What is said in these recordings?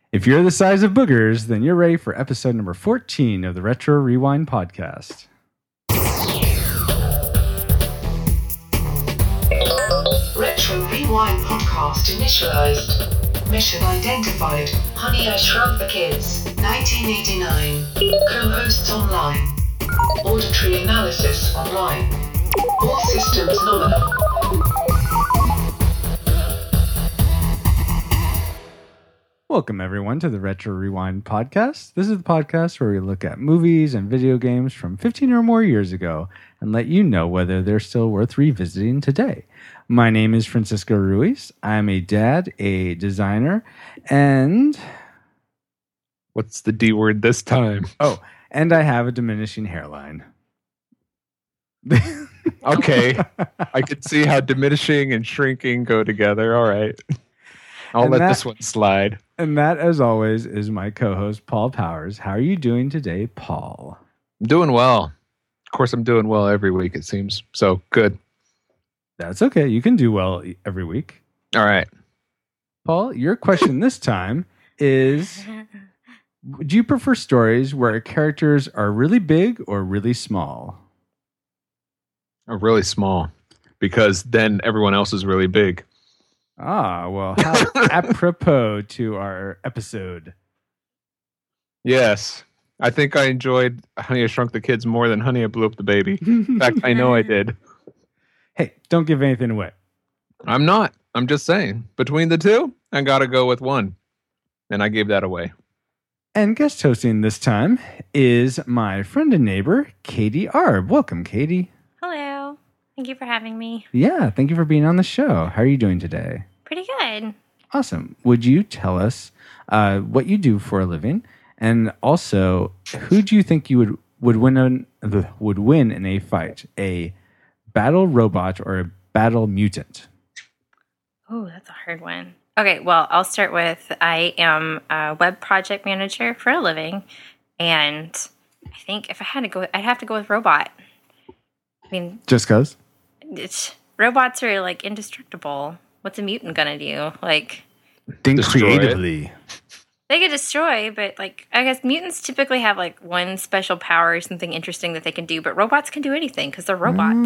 If you're the size of boogers, then you're ready for episode number 14 of the Retro Rewind podcast. Retro Rewind podcast initialized. Mission identified. Honey, I Shrunk the Kids. 1989. Co-hosts online. Auditory analysis online. All systems nominal. Welcome, everyone, to the Retro Rewind podcast. This is the podcast where we look at movies and video games from 15 or more years ago and let you know whether they're still worth revisiting today. My name is Francisco Ruiz. I'm a dad, a designer, and... What's the D word this time? Oh, and I have a diminishing hairline. Okay. I could see how diminishing and shrinking go together. All right. I'll let this one slide. And that, as always, is my co-host, Paul Powers. How are you doing today, Paul? I'm doing well. Of course, I'm doing well every week, it seems. So, good. That's okay. You can do well every week. All right. Paul, your question this time is, do you prefer stories where characters are really big or really small? Or really small, because then everyone else is really big. Ah, well, how apropos to our episode. Yes. I think I enjoyed Honey, I Shrunk the Kids more than Honey, I Blew Up the Baby. In fact, I know I did. Hey, don't give anything away. I'm not. I'm just saying. Between the two, I got to go with one. And I gave that away. And guest hosting this time is my friend and neighbor, Katie Arb. Welcome, Katie. Hello. Thank you for having me. Yeah, thank you for being on the show. How are you doing today? Pretty good. Awesome. Would you tell us what you do for a living, and also who do you think you would win in a fight? A battle robot or a battle mutant? Oh, that's a hard one. Okay, well, I'll start with I am a web project manager for a living, and I think if I had to go, I'd have to go with robot. I mean, just because robots are like indestructible. What's a mutant gonna do? Like, think destroy creatively. It. They could destroy, but like I guess mutants typically have like one special power or something interesting that they can do, but robots can do anything because they're robots.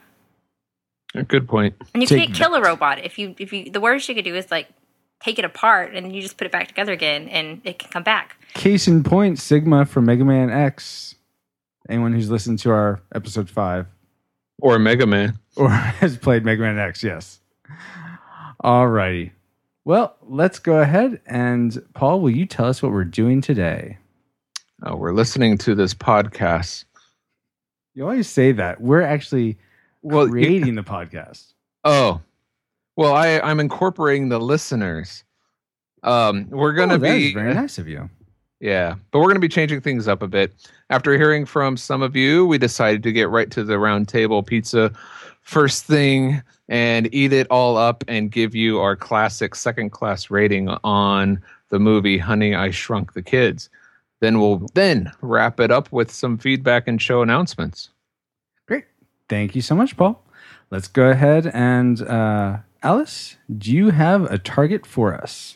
A good point. And you can't kill a robot. If you the worst you could do is like take it apart and you just put it back together again and it can come back. Case in point, Sigma from Mega Man X. Anyone who's listened to our episode 5. Or Mega Man. Or has played Mega Man X, yes. Alrighty. Well, let's go ahead. And Paul, will you tell us what we're doing today? We're listening to this podcast. You always say that. We're actually creating the podcast. Oh. Well, I'm incorporating the listeners. We're going to be... That is very nice of you. Yeah, but we're going to be changing things up a bit. After hearing from some of you, we decided to get right to the round table pizza first thing and eat it all up and give you our classic second-class rating on the movie Honey, I Shrunk the Kids. Then we'll wrap it up with some feedback and show announcements. Great. Thank you so much, Paul. Let's go ahead and Alice, do you have a target for us?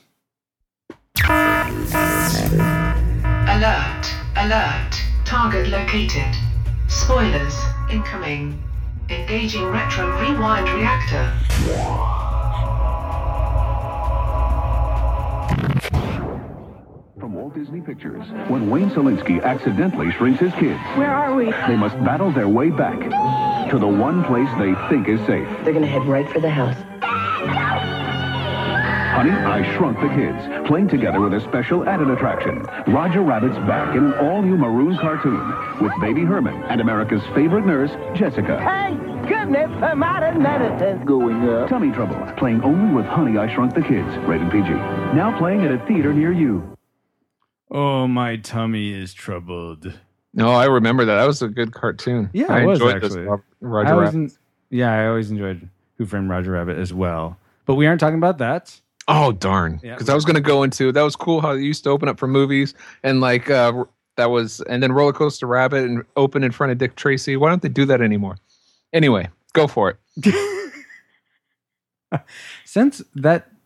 Alert, alert, target located. Spoilers, incoming. Engaging retro rewind reactor. From Walt Disney Pictures, when Wayne Selinsky accidentally shrinks his kids, where are we? They must battle their way back to the one place they think is safe. They're gonna head right for the house. Honey, I Shrunk the Kids, playing together with a special added attraction. Roger Rabbit's back in an all-new maroon cartoon with Baby Herman and America's favorite nurse, Jessica. Thank goodness for modern medicine. Going up. Tummy Trouble, playing only with Honey, I Shrunk the Kids, rated PG. Now playing at a theater near you. Oh, my tummy is troubled. No, I remember that. That was a good cartoon. Yeah, I it was enjoyed actually. Roger Rabbit. I always enjoyed Who Framed Roger Rabbit as well. But we aren't talking about that. Oh, darn. Because I was going to go into, that was cool how it used to open up for movies and like and then Roller Coaster Rabbit and open in front of Dick Tracy. Why don't they do that anymore? Anyway, go for it. Since that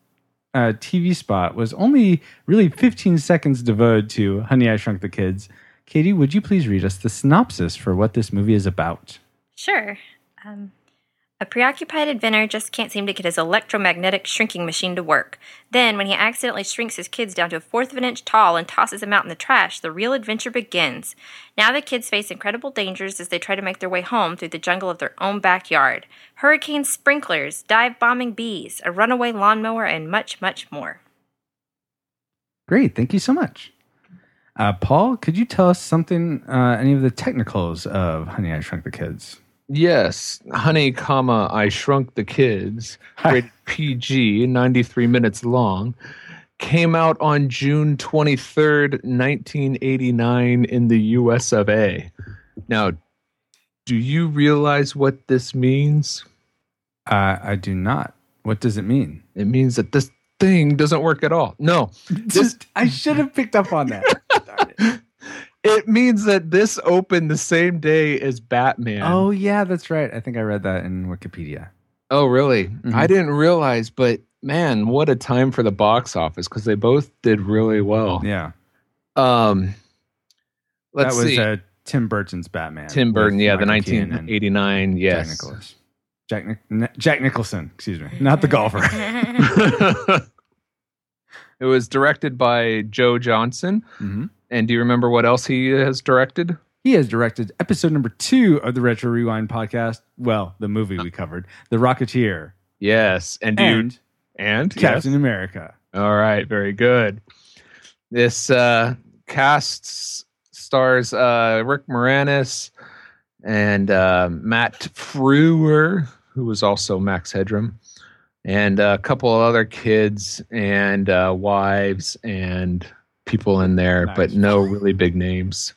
TV spot was only really 15 seconds devoted to Honey, I Shrunk the Kids. Katie, would you please read us the synopsis for what this movie is about? Sure. A preoccupied inventor just can't seem to get his electromagnetic shrinking machine to work. Then, when he accidentally shrinks his kids down to a fourth of an inch tall and tosses them out in the trash, the real adventure begins. Now the kids face incredible dangers as they try to make their way home through the jungle of their own backyard. Hurricane sprinklers, dive-bombing bees, a runaway lawnmower, and much, much more. Great. Thank you so much. Paul, could you tell us something, any of the technicals of Honey, I Shrunk the Kids? Yes, Honey, I Shrunk the Kids, rated PG, 93 minutes long, came out on June 23rd, 1989 in the US of A. Now, do you realize what this means? I do not. What does it mean? It means that this thing doesn't work at all. No. I should have picked up on that. Darn it. It means that this opened the same day as Batman. Oh, yeah, that's right. I think I read that in Wikipedia. Oh, really? Mm-hmm. I didn't realize, but man, what a time for the box office because they both did really well. Yeah. Let's see. That was Tim Burton's Batman. Tim Burton, with yeah, the Michael Keaton 1989, and yes. Jack Nicholson. Jack Nicholson, excuse me, not the golfer. It was directed by Joe Johnston. Mm-hmm. And do you remember what else he has directed? He has directed episode number 2 of the Retro Rewind podcast. Well, the movie we covered, The Rocketeer. Yes. And Captain yes. America. All right. Very good. This cast stars Rick Moranis and Matt Frewer, who was also Max Headroom, and a couple of other kids and wives and people in there, nice. But no really big names.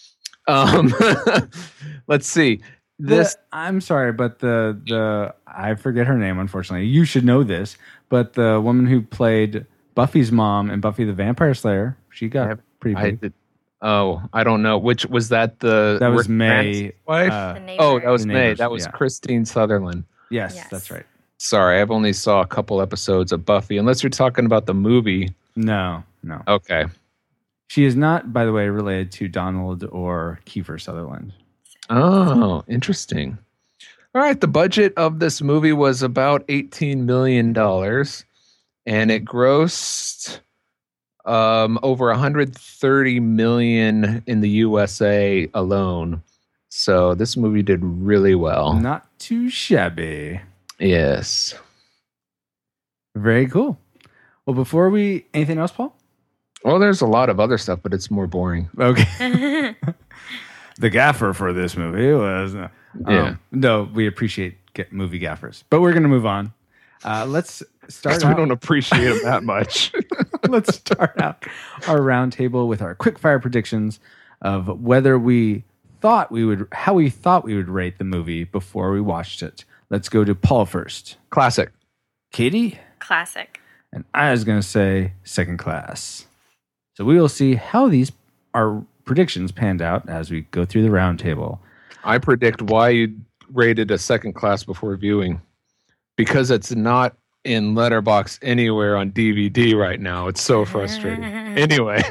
Let's see. I'm sorry, but the I forget her name, unfortunately. You should know this, but the woman who played Buffy's mom in Buffy the Vampire Slayer, she got pretty big. I don't know. Which was that? That was May. Wife? That was May. That was Christine Sutherland. Yes, that's right. Sorry, I've only saw a couple episodes of Buffy. Unless you're talking about the movie. No. Okay. She is not, by the way, related to Donald or Kiefer Sutherland. Oh, interesting. All right. The budget of this movie was about $18 million, and it grossed over $130 million in the USA alone. So this movie did really well. Not too shabby. Yes. Very cool. Well, anything else, Paul? Well, there's a lot of other stuff, but it's more boring. Okay. The gaffer for this movie was... no, we appreciate movie gaffers. But we're going to move on. Let's start out... We don't appreciate them that much. Let's start out our roundtable with our quick fire predictions of whether how we thought we would rate the movie before we watched it. Let's go to Paul first. Classic. Katie? Classic. And I was going to say second class. So we will see how our predictions panned out as we go through the roundtable. I predict why you rated a second class before viewing. Because it's not in Letterboxd anywhere on DVD right now. It's so frustrating. Anyway.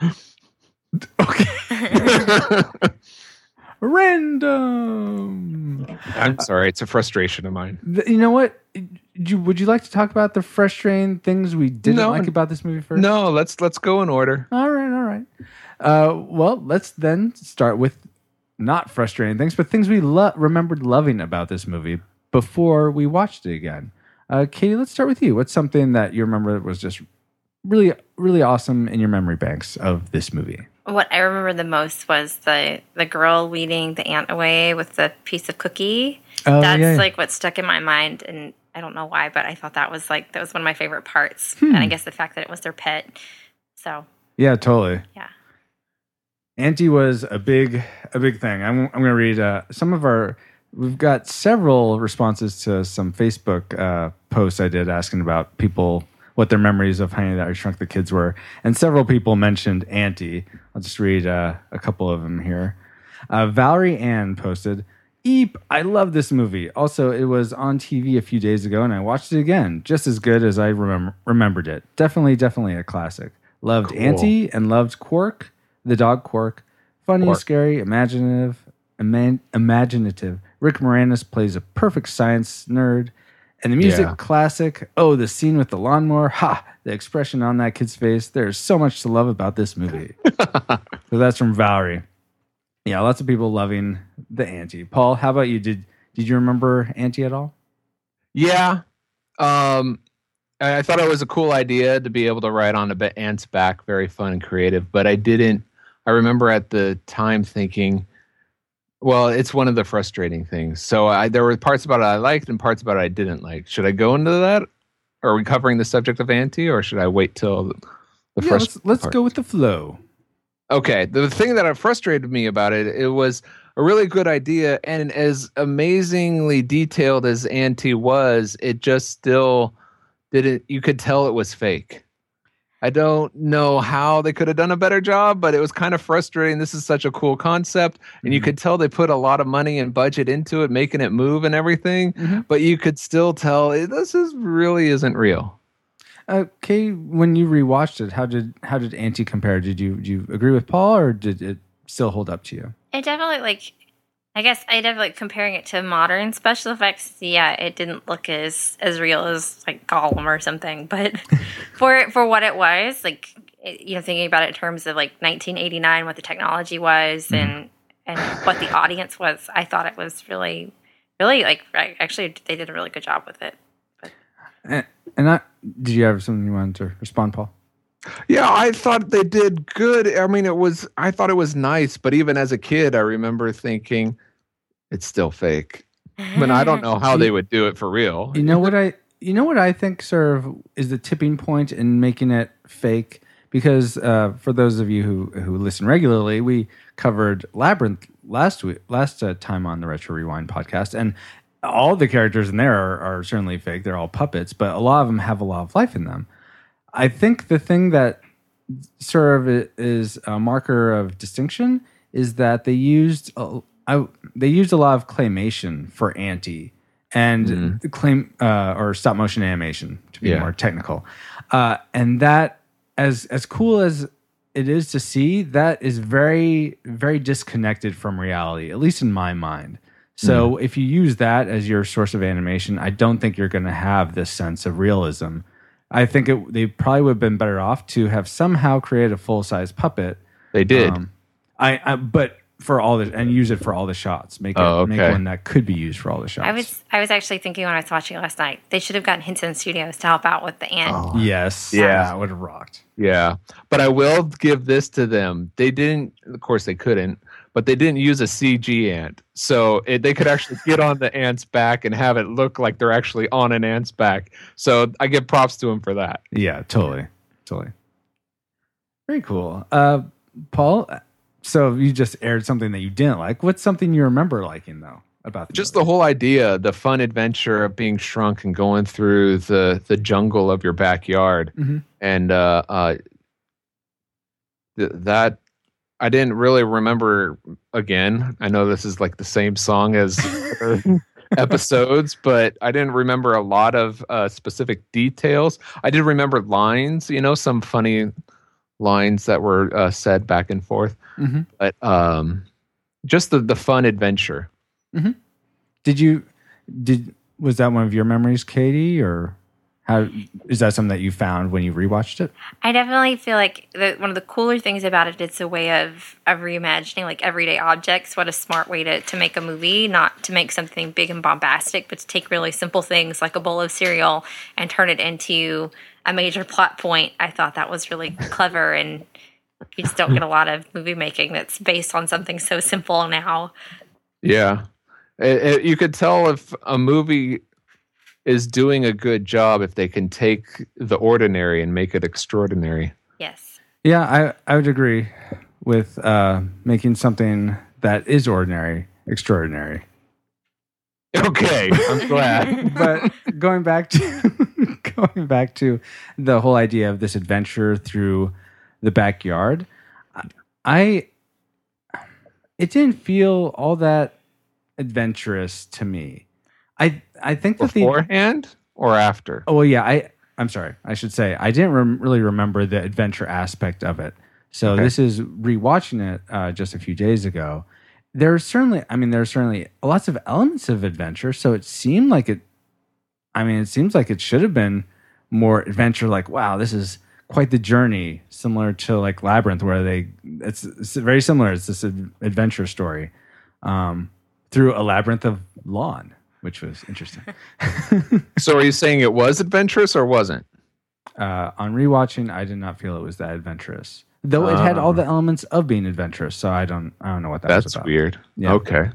Okay. Random. I'm sorry. It's a frustration of mine. You know what? Would you like to talk about the frustrating things we didn't like about this movie first? No, let's go in order. All right. Well, let's then start with not frustrating things, but things we remembered loving about this movie before we watched it again. Katie, let's start with you. What's something that you remember that was just really, really awesome in your memory banks of this movie? What I remember the most was the girl leading the aunt away with the piece of cookie. That's like what stuck in my mind, and I don't know why, but I thought that was one of my favorite parts. And I guess the fact that it was their pet. So yeah, totally. Yeah. Auntie was a big thing. I'm going to read some of our. We've got several responses to some Facebook posts I did asking about people what their memories of Honey, I Shrunk the Kids were, and several people mentioned Auntie. I'll just read a couple of them here. Valerie Ann posted, Eep, I love this movie. Also, it was on TV a few days ago, and I watched it again. Just as good as I remembered it. Definitely a classic. Loved Cool. Auntie and loved Quark, the dog Quark. Funny, Quark. scary, imaginative. Rick Moranis plays a perfect science nerd. And the music, Yeah. classic. Oh, the scene with the lawnmower. Ha! The expression on that kid's face. There's so much to love about this movie. So that's from Valerie. Yeah, lots of people loving the Auntie. Paul, how about you? Did you remember Auntie at all? Yeah. I thought it was a cool idea to be able to ride on a ant's back. Very fun and creative. But I remember at the time thinking, well, it's one of the frustrating things. So there were parts about it I liked and parts about it I didn't like. Should I go into that? Are we covering the subject of Auntie, or should I wait till the first? Let's go with the flow. Okay, the thing that frustrated me about it was a really good idea, and as amazingly detailed as Auntie was, it just still didn't. You could tell it was fake. I don't know how they could have done a better job, but it was kind of frustrating. This is such a cool concept, and you could tell they put a lot of money and budget into it, making it move and everything. But you could still tell really isn't real. Okay, when you rewatched it, how did Auntie compare? Did you agree with Paul, or did it still hold up to you? It definitely comparing it to modern special effects. Yeah, it didn't look as real as like Gollum or something. But for what it was, thinking about it in terms of like 1989, what the technology was and what the audience was, I thought it was really, really actually they did a really good job with it. Did you have something you wanted to respond, Paul? Yeah, I thought they did good. I mean, I thought it was nice, but even as a kid, I remember thinking it's still fake. I mean, I don't know how they would do it for real. You know what I think sort of is the tipping point in making it fake? Because for those of you who listen regularly, we covered Labyrinth last time on the Retro Rewind podcast, and all the characters in there are certainly fake. They're all puppets, but a lot of them have a lot of life in them. I think the thing that sort of is a marker of distinction is that they used a lot of claymation for Auntie and or stop motion animation to be more technical. And that, as cool as it is to see, that is very, very disconnected from reality, at least in my mind. So if you use that as your source of animation, I don't think you're going to have this sense of realism. I think they probably would have been better off to have somehow created a full-size puppet. They did. But for all the and use it for all the shots. Make one that could be used for all the shots. I was actually thinking when I was watching it last night, they should have gotten Henson Studios to help out with the ant. Oh, yes. Yeah. That would have rocked. Yeah. But I will give this to them. They didn't, of course they couldn't, but they didn't use a CG ant. So they could actually get on the ant's back and have it look like they're actually on an ant's back. So I give props to them for that. Yeah, totally. Very cool. Paul, so you just aired something that you didn't like. What's something you remember liking, though, about Just the whole idea, the fun adventure of being shrunk and going through the jungle of your backyard. And that I didn't really remember. Again, I know this is like the same song as episodes, but I didn't remember a lot of specific details. I did remember lines, some funny lines that were said back and forth. But just the fun adventure. Was that one of your memories, Katie, or how is that something that you found when you rewatched it? I definitely feel like one of the cooler things about it, it's a way of reimagining like everyday objects. What a smart way to make a movie, not to make something big and bombastic, but to take really simple things like a bowl of cereal and turn it into a major plot point. I thought that was really clever, and you just don't get a lot of movie making that's based on something so simple now. Yeah. You could tell if a movie is doing a good job if they can take the ordinary and make it extraordinary. Yes. Yeah, I would agree with making something that is ordinary extraordinary. Okay, I'm glad. But going back to the whole idea of this adventure through the backyard, it didn't feel all that adventurous to me. I think that Beforehand or after? Oh well, yeah. I'm sorry. I should say I didn't really remember the adventure aspect of it. So this is rewatching it just a few days ago. There's certainly lots of elements of adventure. So it seemed like it. I mean, it seems like it should have been more adventure. Like, wow, this is quite the journey, similar to like Labyrinth, where it's very similar. It's this adventure story through a labyrinth of lawn, which was interesting. So are you saying it was adventurous or wasn't? On rewatching, I did not feel it was that adventurous, though it had all the elements of being adventurous. So I don't know what that was about. That's weird. Yeah. Okay.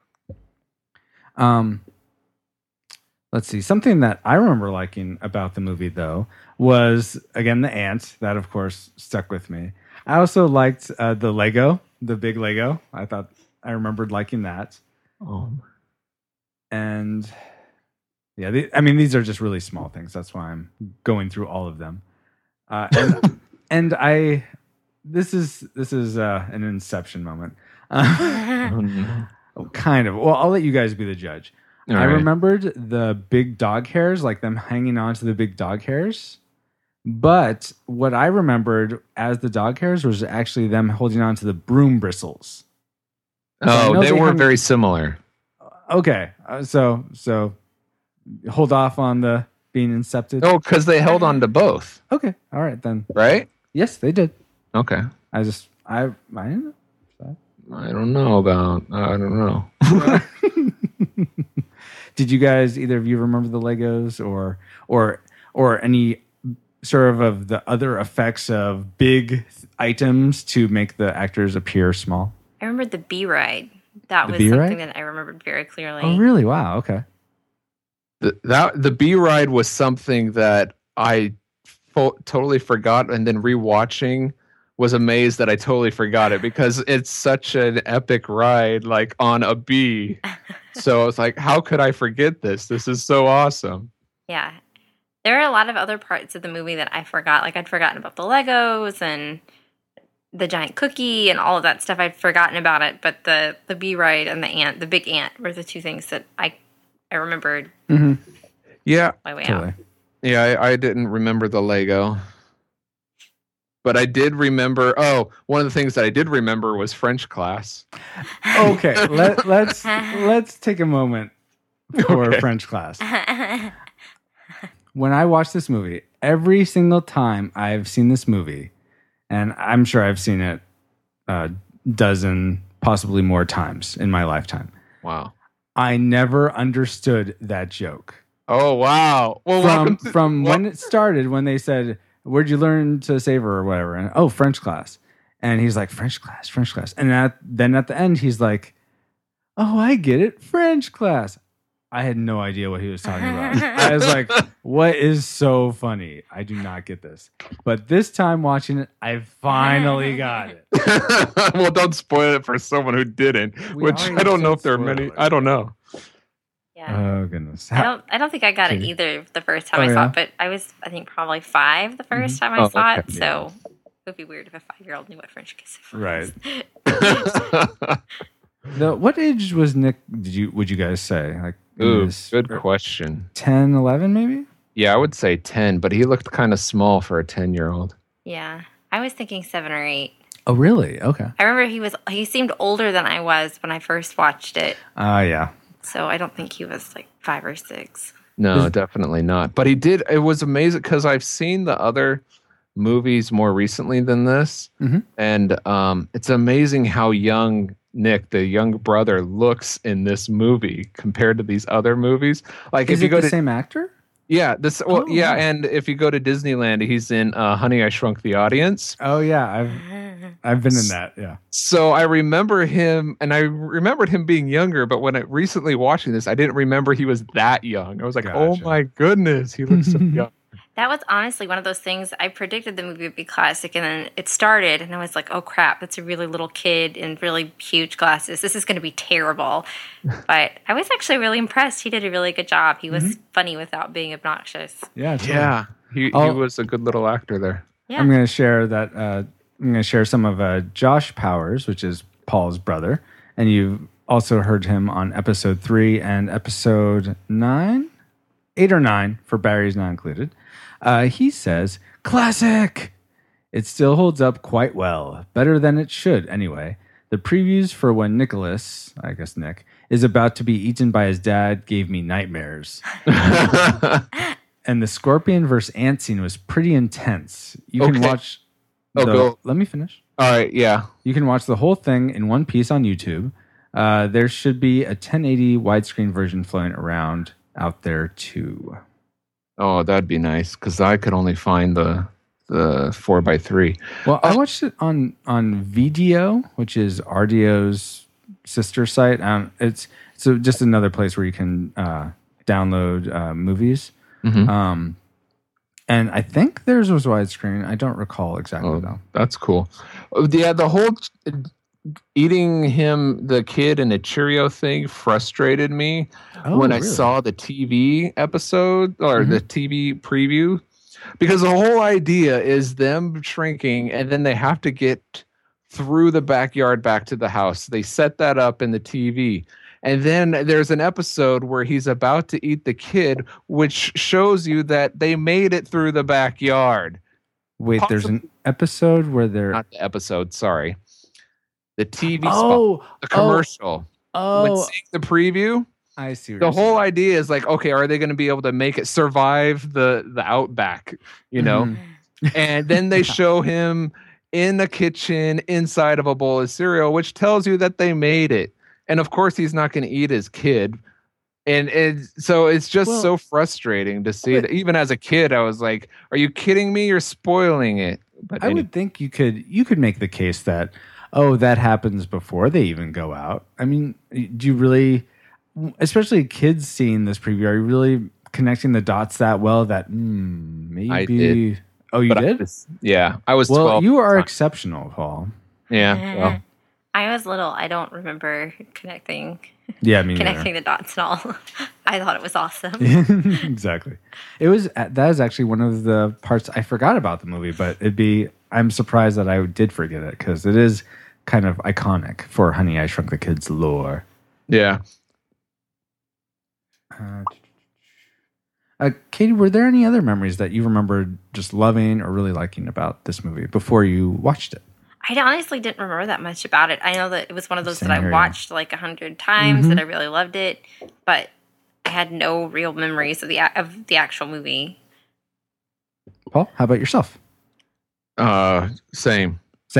Let's see. Something that I remember liking about the movie, though, was, again, the ant. That, of course, stuck with me. I also liked the Lego, the big Lego. I remembered liking that. And, yeah, these are just really small things. That's why I'm going through all of them. This is an Inception moment. Kind of. Well, I'll let you guys be the judge. I remembered the big dog hairs, like them hanging on to the big dog hairs. But what I remembered as the dog hairs was actually them holding on to the broom bristles. So they were very similar. Okay. So hold off on the being incepted. Oh, because they held on to both. Okay. All right, then. Right? Yes, they did. Okay. I don't know. I don't know. Did you guys, either of you, remember the Legos or any sort of the other effects of big items to make the actors appear small? I remember the bee ride. That was something that I remembered very clearly. Oh, really? Wow. Okay. The bee ride was something that I totally forgot, and then rewatching was amazed that I totally forgot it because it's such an epic ride, like on a bee. So I was like, how could I forget this? This is so awesome. Yeah. There are a lot of other parts of the movie that I forgot. Like I'd forgotten about the Legos and the giant cookie and all of that stuff. I'd forgotten about it. But the bee ride and the big ant were the two things that I remembered. Mm-hmm. Yeah. My way totally. out. Yeah, I didn't remember the Lego. But I did remember. Oh, one of the things that I did remember was French class. Okay, let's take a moment for French class. When I watch this movie, every single time I've seen this movie, and I'm sure I've seen it a dozen, possibly more times in my lifetime. Wow! I never understood that joke. Oh wow! Well, from when it started, when they said, "Where'd you learn to savor?" or whatever, and French class, and he's like, French class, and then at the end he's like, "Oh, I get it, French class." I had no idea what he was talking about. I was like, "What is so funny? I do not get this." But this time watching it, I finally got it. Well, don't spoil it for someone who didn't. Which I don't know if there are many. I don't know. Yeah. Oh goodness. I don't think I got it either the first time I saw it, but I was, I think, probably 5 the first time I saw it. So it would be weird if a 5-year-old knew what French kiss was. Right. What age was Nick? Would you guys say? Like, ooh, good question. 10, 11 maybe? Yeah, I would say 10, but he looked kind of small for a 10-year-old. Yeah. I was thinking 7 or 8. Oh, really? Okay. I remember he seemed older than I was when I first watched it. Yeah. So I don't think he was like 5 or 6. No, definitely not. But he did. It was amazing because I've seen the other movies more recently than this. Mm-hmm. And it's amazing how young Nick, the young brother, looks in this movie compared to these other movies. Like, Is if you it go the to same actor? Yeah, and if you go to Disneyland, he's in Honey, I Shrunk the Audience. Oh yeah, I've been in that. Yeah. So I remember him, and I remembered him being younger. But when I recently watching this, I didn't remember he was that young. I was like, Gotcha. oh my goodness, he looks so young. That was honestly one of those things. I predicted the movie would be classic, and then it started, and I was like, oh crap, that's a really little kid in really huge glasses. This is going to be terrible. But I was actually really impressed. He did a really good job. He was funny without being obnoxious. Yeah. Totally. Yeah, he was a good little actor there. Yeah. I'm going to share that. I'm going to share some of Josh Powers, which is Paul's brother, and also heard him on episode 3 and episode 9, 8 or 9 for Barry's not included. He says, classic! It still holds up quite well. Better than it should, anyway. The previews for when Nicholas, I guess Nick, is about to be eaten by his dad gave me nightmares. And the scorpion versus ant scene was pretty intense. You can watch... go. Let me finish. All right, yeah. You can watch the whole thing in one piece on YouTube. There should be a 1080 widescreen version floating around out there, too. Oh, that'd be nice, because I could only find the 4x3. Well, I watched it on Video, which is Ardio's sister site. It's just another place where you can download movies. Mm-hmm. And I think theirs was widescreen. I don't recall exactly though. That's cool. Yeah, the whole eating the kid in a Cheerio thing frustrated me when I saw the TV episode or the TV preview. Because the whole idea is them shrinking and then they have to get through the backyard back to the house. They set that up in the TV. And then there's an episode where he's about to eat the kid, which shows you that they made it through the backyard. Wait, there's an episode where they're... Not the episode, sorry. The TV spot. The commercial. When seeing the preview... I see. The whole idea is like, okay, are they going to be able to make it survive the outback? You know, and then they show him in the kitchen inside of a bowl of cereal, which tells you that they made it. And of course, he's not going to eat his kid, and so it's just so frustrating to see that. Even as a kid, I was like, "Are you kidding me? You're spoiling it." But I would think you could make the case that that happens before they even go out. I mean, do you really? Especially kids seeing this preview, are you really connecting the dots that well that maybe... I did. Oh, you did? I was 12. Well, you are exceptional, Paul. Yeah. Well. I was little. I don't remember connecting the dots at all. I thought it was awesome. Exactly. That is actually one of the parts I forgot about the movie, but I'm surprised that I did forget it because it is kind of iconic for Honey, I Shrunk the Kids lore. Yeah. Katie, were there any other memories that you remembered just loving or really liking about this movie before you watched it? I honestly didn't remember that much about it. I know that it was one of those that I watched like 100 times and I really loved it, but I had no real memories of the actual movie. Paul, how about yourself? Same.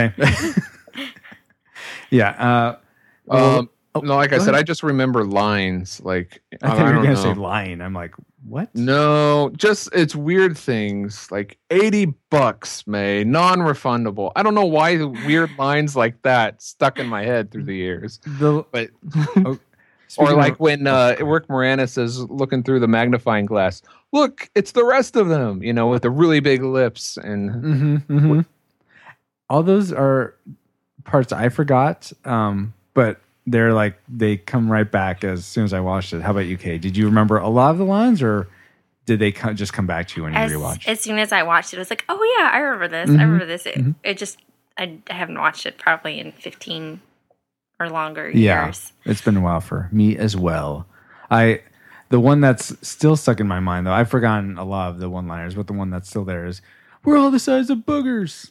Yeah. No, like I said, I just remember lines. Like I thought you were going to say lying. I'm like, what? No, just it's weird things like $80, May, non-refundable. I don't know why the weird lines like that stuck in my head through the years. But or like when Rick Moranis is looking through the magnifying glass. Look, it's the rest of them. You know, with the really big lips and all those are parts I forgot. But they're like, they come right back as soon as I watched it. How about you, Kay? Did you remember a lot of the lines or did they just come back to you when you rewatched? As soon as I watched it, I was like, oh yeah, I remember this. I remember this. It just, I haven't watched it probably in 15 or longer years. Yeah, it's been a while for me as well. The one that's still stuck in my mind, though, I've forgotten a lot of the one-liners, but the one that's still there is, we're all the size of boogers.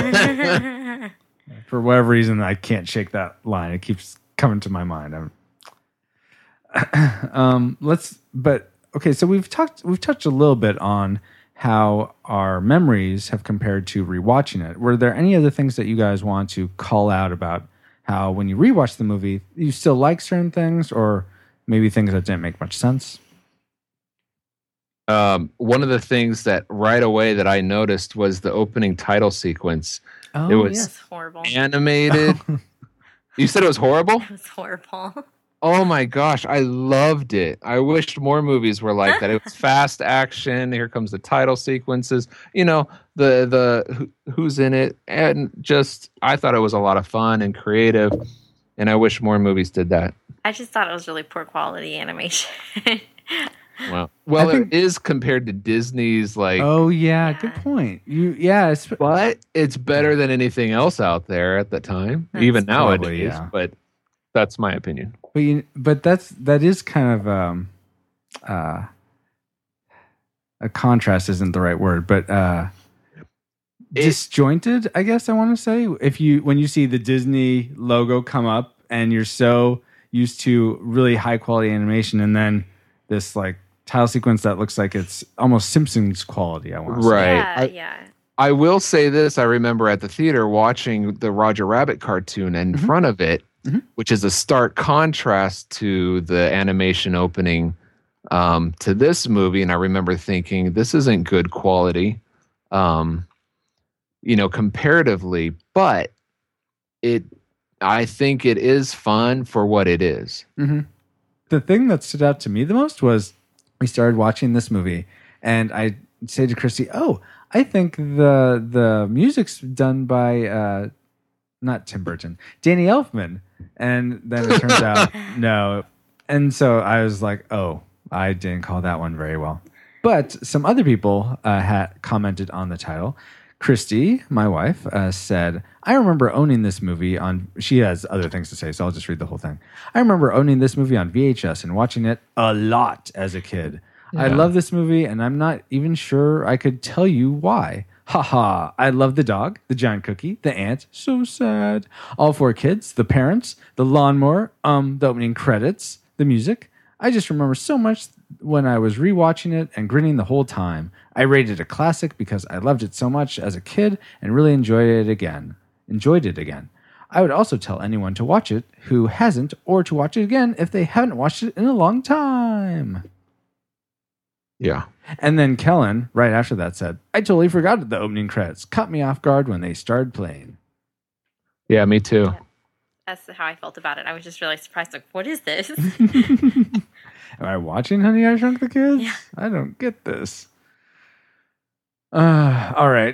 For whatever reason, I can't shake that line. It keeps coming to my mind. Okay, so we've touched a little bit on how our memories have compared to rewatching it. Were there any other things that you guys want to call out about how when you rewatch the movie, you still like certain things or maybe things that didn't make much sense? One of the things that right away that I noticed was the opening title sequence. Oh, it was horrible. Animated. You said it was horrible? It was horrible. Oh my gosh, I loved it. I wished more movies were like that. It was fast action. Here comes the title sequences. You know, the who's in it, and just I thought it was a lot of fun and creative, and I wish more movies did that. I just thought it was really poor quality animation. Well, it is compared to Disney's like. Oh yeah, good point. But it's better than anything else out there at the time, even nowadays. Yeah. But That's my opinion. But that is kind of a contrast isn't the right word, but disjointed, I guess I want to say. When you see the Disney logo come up and you're so used to really high quality animation, and then this like title sequence that looks like it's almost Simpsons quality, I want to say. Right. Yeah. I will say this. I remember at the theater watching the Roger Rabbit cartoon, and in front of it, which is a stark contrast to the animation opening to this movie. And I remember thinking, this isn't good quality, comparatively, but I think it is fun for what it is. Mm-hmm. The thing that stood out to me the most was we started watching this movie, and I say to Christy, "Oh, I think the music's done by not Tim Burton, Danny Elfman." And then it turns out no. And so I was like, "Oh, I didn't call that one very well." But some other people had commented on the title. Christy, my wife, said, "I remember owning this movie on..." She has other things to say, so I'll just read the whole thing. "I remember owning this movie on VHS and watching it a lot as a kid. Yeah. I love this movie, and I'm not even sure I could tell you why. Haha, I love the dog, the giant cookie, the ant, so sad. All four kids, the parents, the lawnmower, the opening credits, the music. I just remember so much when I was rewatching it and grinning the whole time. I rated it a classic because I loved it so much as a kid and really enjoyed it again. I would also tell anyone to watch it who hasn't, or to watch it again if they haven't watched it in a long time." Yeah. And then Kellen, right after that, said, "I totally forgot the opening credits. Caught me off guard when they started playing." Yeah, me too. Yeah. That's how I felt about it. I was just really surprised. Like, what is this? Am I watching Honey, I Shrunk the Kids? Yeah. I don't get this. All right.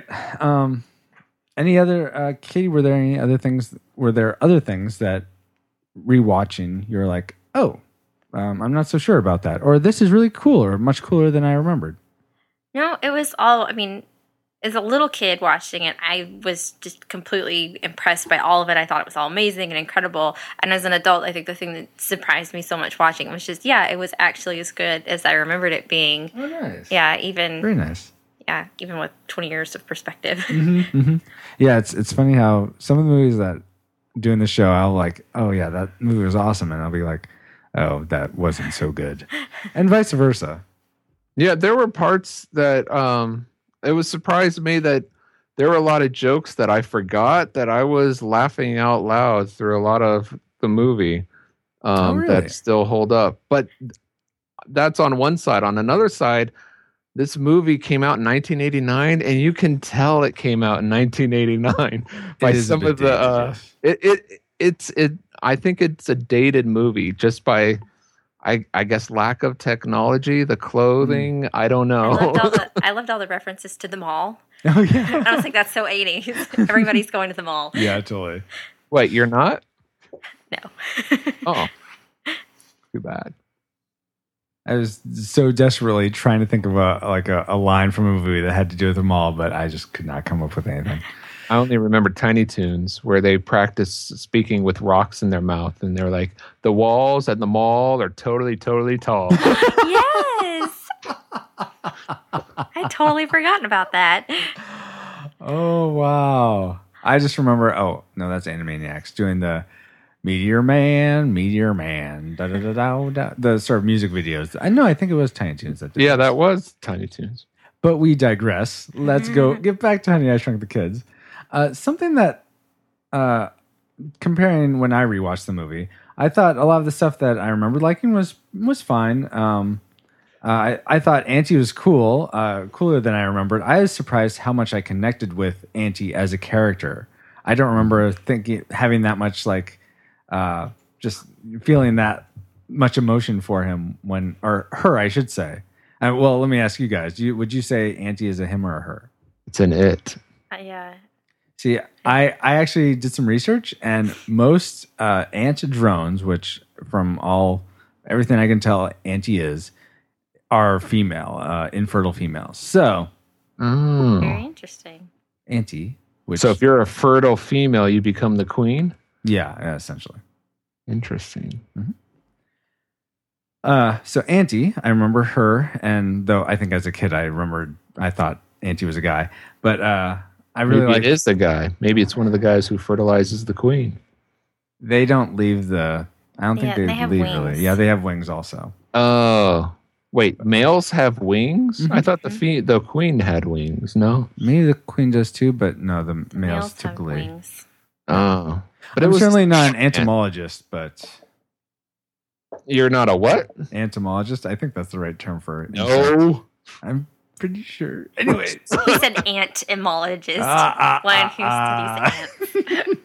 Any other, Katie, were there other things that rewatching you're like, "Oh, I'm not so sure about that," or "This is really cool," or "much cooler than I remembered"? No, it was all, as a little kid watching it, I was just completely impressed by all of it. I thought it was all amazing and incredible. And as an adult, I think the thing that surprised me so much watching it was just, it was actually as good as I remembered it being. Oh, nice. Yeah, even... Very nice. Yeah, even with 20 years of perspective. Mm-hmm, mm-hmm. Yeah, it's funny how some of the movies that doing the show, I'll like, "Oh yeah, that movie was awesome," and I'll be like, "Oh, that wasn't so good," and vice versa. Yeah, there were parts that it was surprised me that there were a lot of jokes that I forgot that I was laughing out loud through a lot of the movie Really? that still hold up. But that's on one side. On another side, this movie came out in 1989, and you can tell it came out in 1989 by some of the. It's I think it's a dated movie just by, I guess, lack of technology, the clothing. I don't know. I loved all the references to the mall. Oh yeah, I was like, that's so 80s. Everybody's going to the mall. yeah, totally. Wait, you're not? No. Oh, too bad. I was so desperately trying to think of a line from a movie that had to do with the mall, but I just could not come up with anything. I only remember Tiny Toons, where they practice speaking with rocks in their mouth, and they're like, "The walls at the mall are totally, totally tall." Yes. I'd totally forgotten about that. Oh wow! I just remember. Oh no, that's Animaniacs doing the Meteor Man, da da da da da. The sort of music videos. I think it was Tiny Toons that did. Yeah, this. that was Tiny Toons. But we digress. Let's go get back to Honey, I Shrunk the Kids. Something that, comparing when I rewatched the movie, I thought a lot of the stuff that I remembered liking was fine. I thought Auntie was cool, cooler than I remembered. I was surprised how much I connected with Auntie as a character. I don't remember having that much just feeling that much emotion for him or her, I should say. Well, let me ask you guys: would you say Auntie is a him or a her? It's an it. Yeah. See, I actually did some research, and most ant drones, which from everything I can tell, Auntie are female, infertile females. So, Very interesting. Auntie. So if you're a fertile female, you become the queen? Yeah, essentially. Interesting. So Auntie, I remember her, and though I think as a kid I thought Auntie was a guy, but I really Maybe like. it is the guy. Maybe it's one of the guys who fertilizes the queen. They don't leave the. I don't think Yeah, they they have leave wings. really. Yeah, they have wings also. Oh, wait. Males have wings? I thought the queen had wings. No. Maybe the queen does too, but no, the males Males have typically. wings. Oh, but I'm it was certainly not an entomologist, but You're not a what? entomologist. I think that's the right term for it. No. I'm pretty sure. Anyways, He said entomologist. One who studies ants.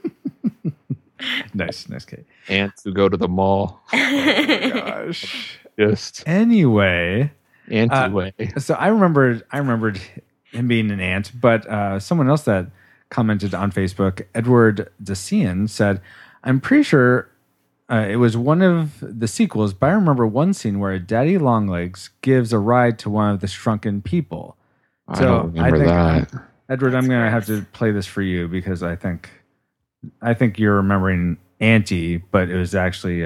nice, Kate. Ants who go to the mall. Gosh. Just Anyway, anti-way. so I remembered him being an ant, but someone else that commented on Facebook, Edward Desian, said, "I'm pretty sure it was one of the sequels, but I remember one scene where Daddy Longlegs gives a ride to one of the shrunken people." I don't remember that. Edward, I'm going to have to play this for you because I think you're remembering Auntie, but it was actually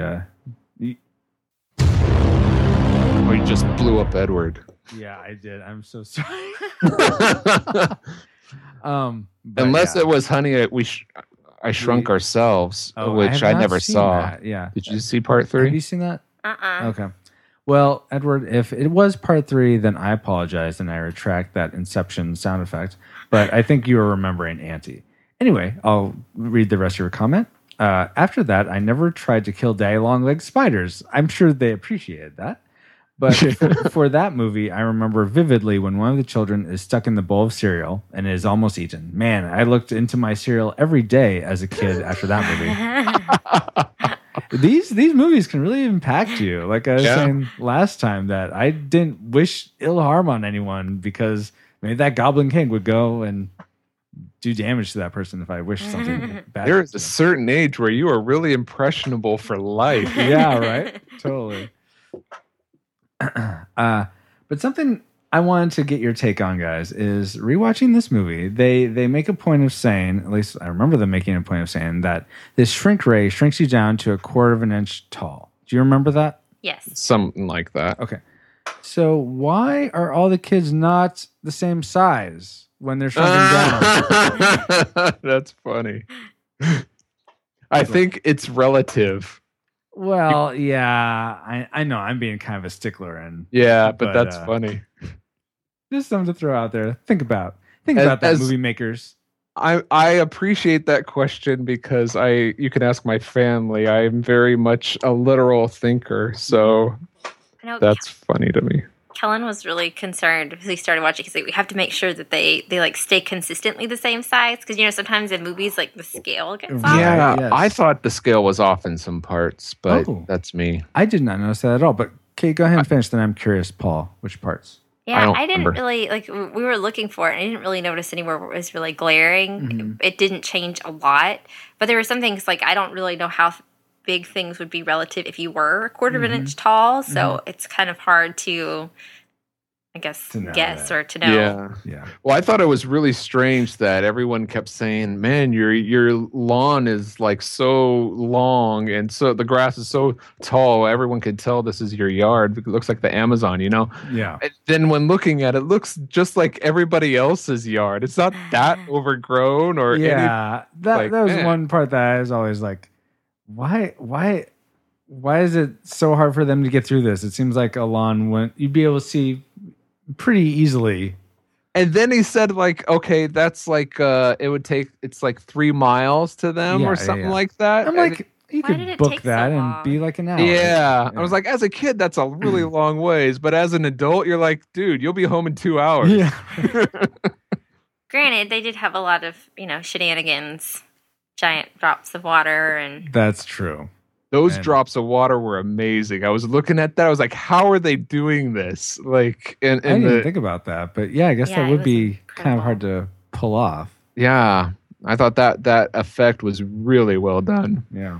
Or you just blew up Edward. yeah, I did. I'm so sorry. But Unless yeah. it was Honey, I Shrunk Ourselves, Oh, which have I not never seen saw. that. Yeah. Did you see part Have you 3? seen that? Uh-uh. Okay. Well, Edward, if it was part 3, then I apologize and I retract that Inception sound effect. But I think you were remembering Auntie. Anyway, I'll read the rest of your comment. After that, I never tried to kill Daddy Longlegs spiders. I'm sure they appreciated that. But for that movie, I remember vividly when one of the children is stuck in the bowl of cereal and is almost eaten. Man, I looked into my cereal every day as a kid after that movie. These movies can really impact you. Like I was saying last time, that I didn't wish ill harm on anyone because maybe that Goblin King would go and do damage to that person if I wished something bad. There is to a them. certain age where you are really impressionable for life. Yeah, right? Totally. But something I wanted to get your take on, guys, is rewatching this movie. They make a point of saying, at least I remember them making a point of saying, that this shrink ray shrinks you down to 1/4 of an inch tall. Do you remember that? Yes. Something like that. Okay. So why are all the kids not the same size when they're shrunken down? That's funny. I think it's relative. Well, yeah, I know I'm being kind of a stickler, and Yeah, but But, that's funny. just something to throw out there. Think about that, As- movie makers. I appreciate that question because you can ask my family. I am very much a literal thinker, so I know that's funny to me. Kellen was really concerned because he started watching because we have to make sure that they like stay consistently the same size because sometimes in movies like the scale gets off. Yeah, yes. I thought the scale was off in some parts, but Oh. that's me. I did not notice that at all. But Kate, go ahead and finish. Then I'm curious, Paul, which parts? Yeah, don't I didn't remember. really like. We were looking for it. And I didn't really notice anywhere where it was really glaring. Mm-hmm. It didn't change a lot, but there were some things like I don't really know how big things would be relative if you were 1/4 of an inch tall. So it's kind of hard to, I guess, To know guess that. or to know. Yeah. Yeah. Well, I thought it was really strange that everyone kept saying, "Man, your lawn is like so long, and so the grass is so tall. Everyone could tell this is your yard. It looks like the Amazon, you know." Yeah. And then when looking at it, looks just like everybody else's yard. It's not that overgrown or any. Yeah. That like, was man. one part that I was always like, why is it so hard for them to get through this? It seems like a lawn you'd be able to see pretty easily. And then he said, like, okay, that's like it's like 3 miles to them Yeah, or yeah, something yeah. like that. I'm And like, you Why could did it book take so that and long? be like an hour. Yeah. I was like, as a kid, that's a really long ways. But as an adult, you're like, dude, you'll be home in 2 hours. yeah. Granted, they did have a lot of shenanigans, giant drops of water, and That's true. Those Man. drops of water were amazing. I was looking at that. I was like, how are they doing this? Like, I didn't even think about that, but yeah, I guess Yeah, that it would was be kind incredible. of hard to pull off. yeah, I thought that effect was really well done. Yeah.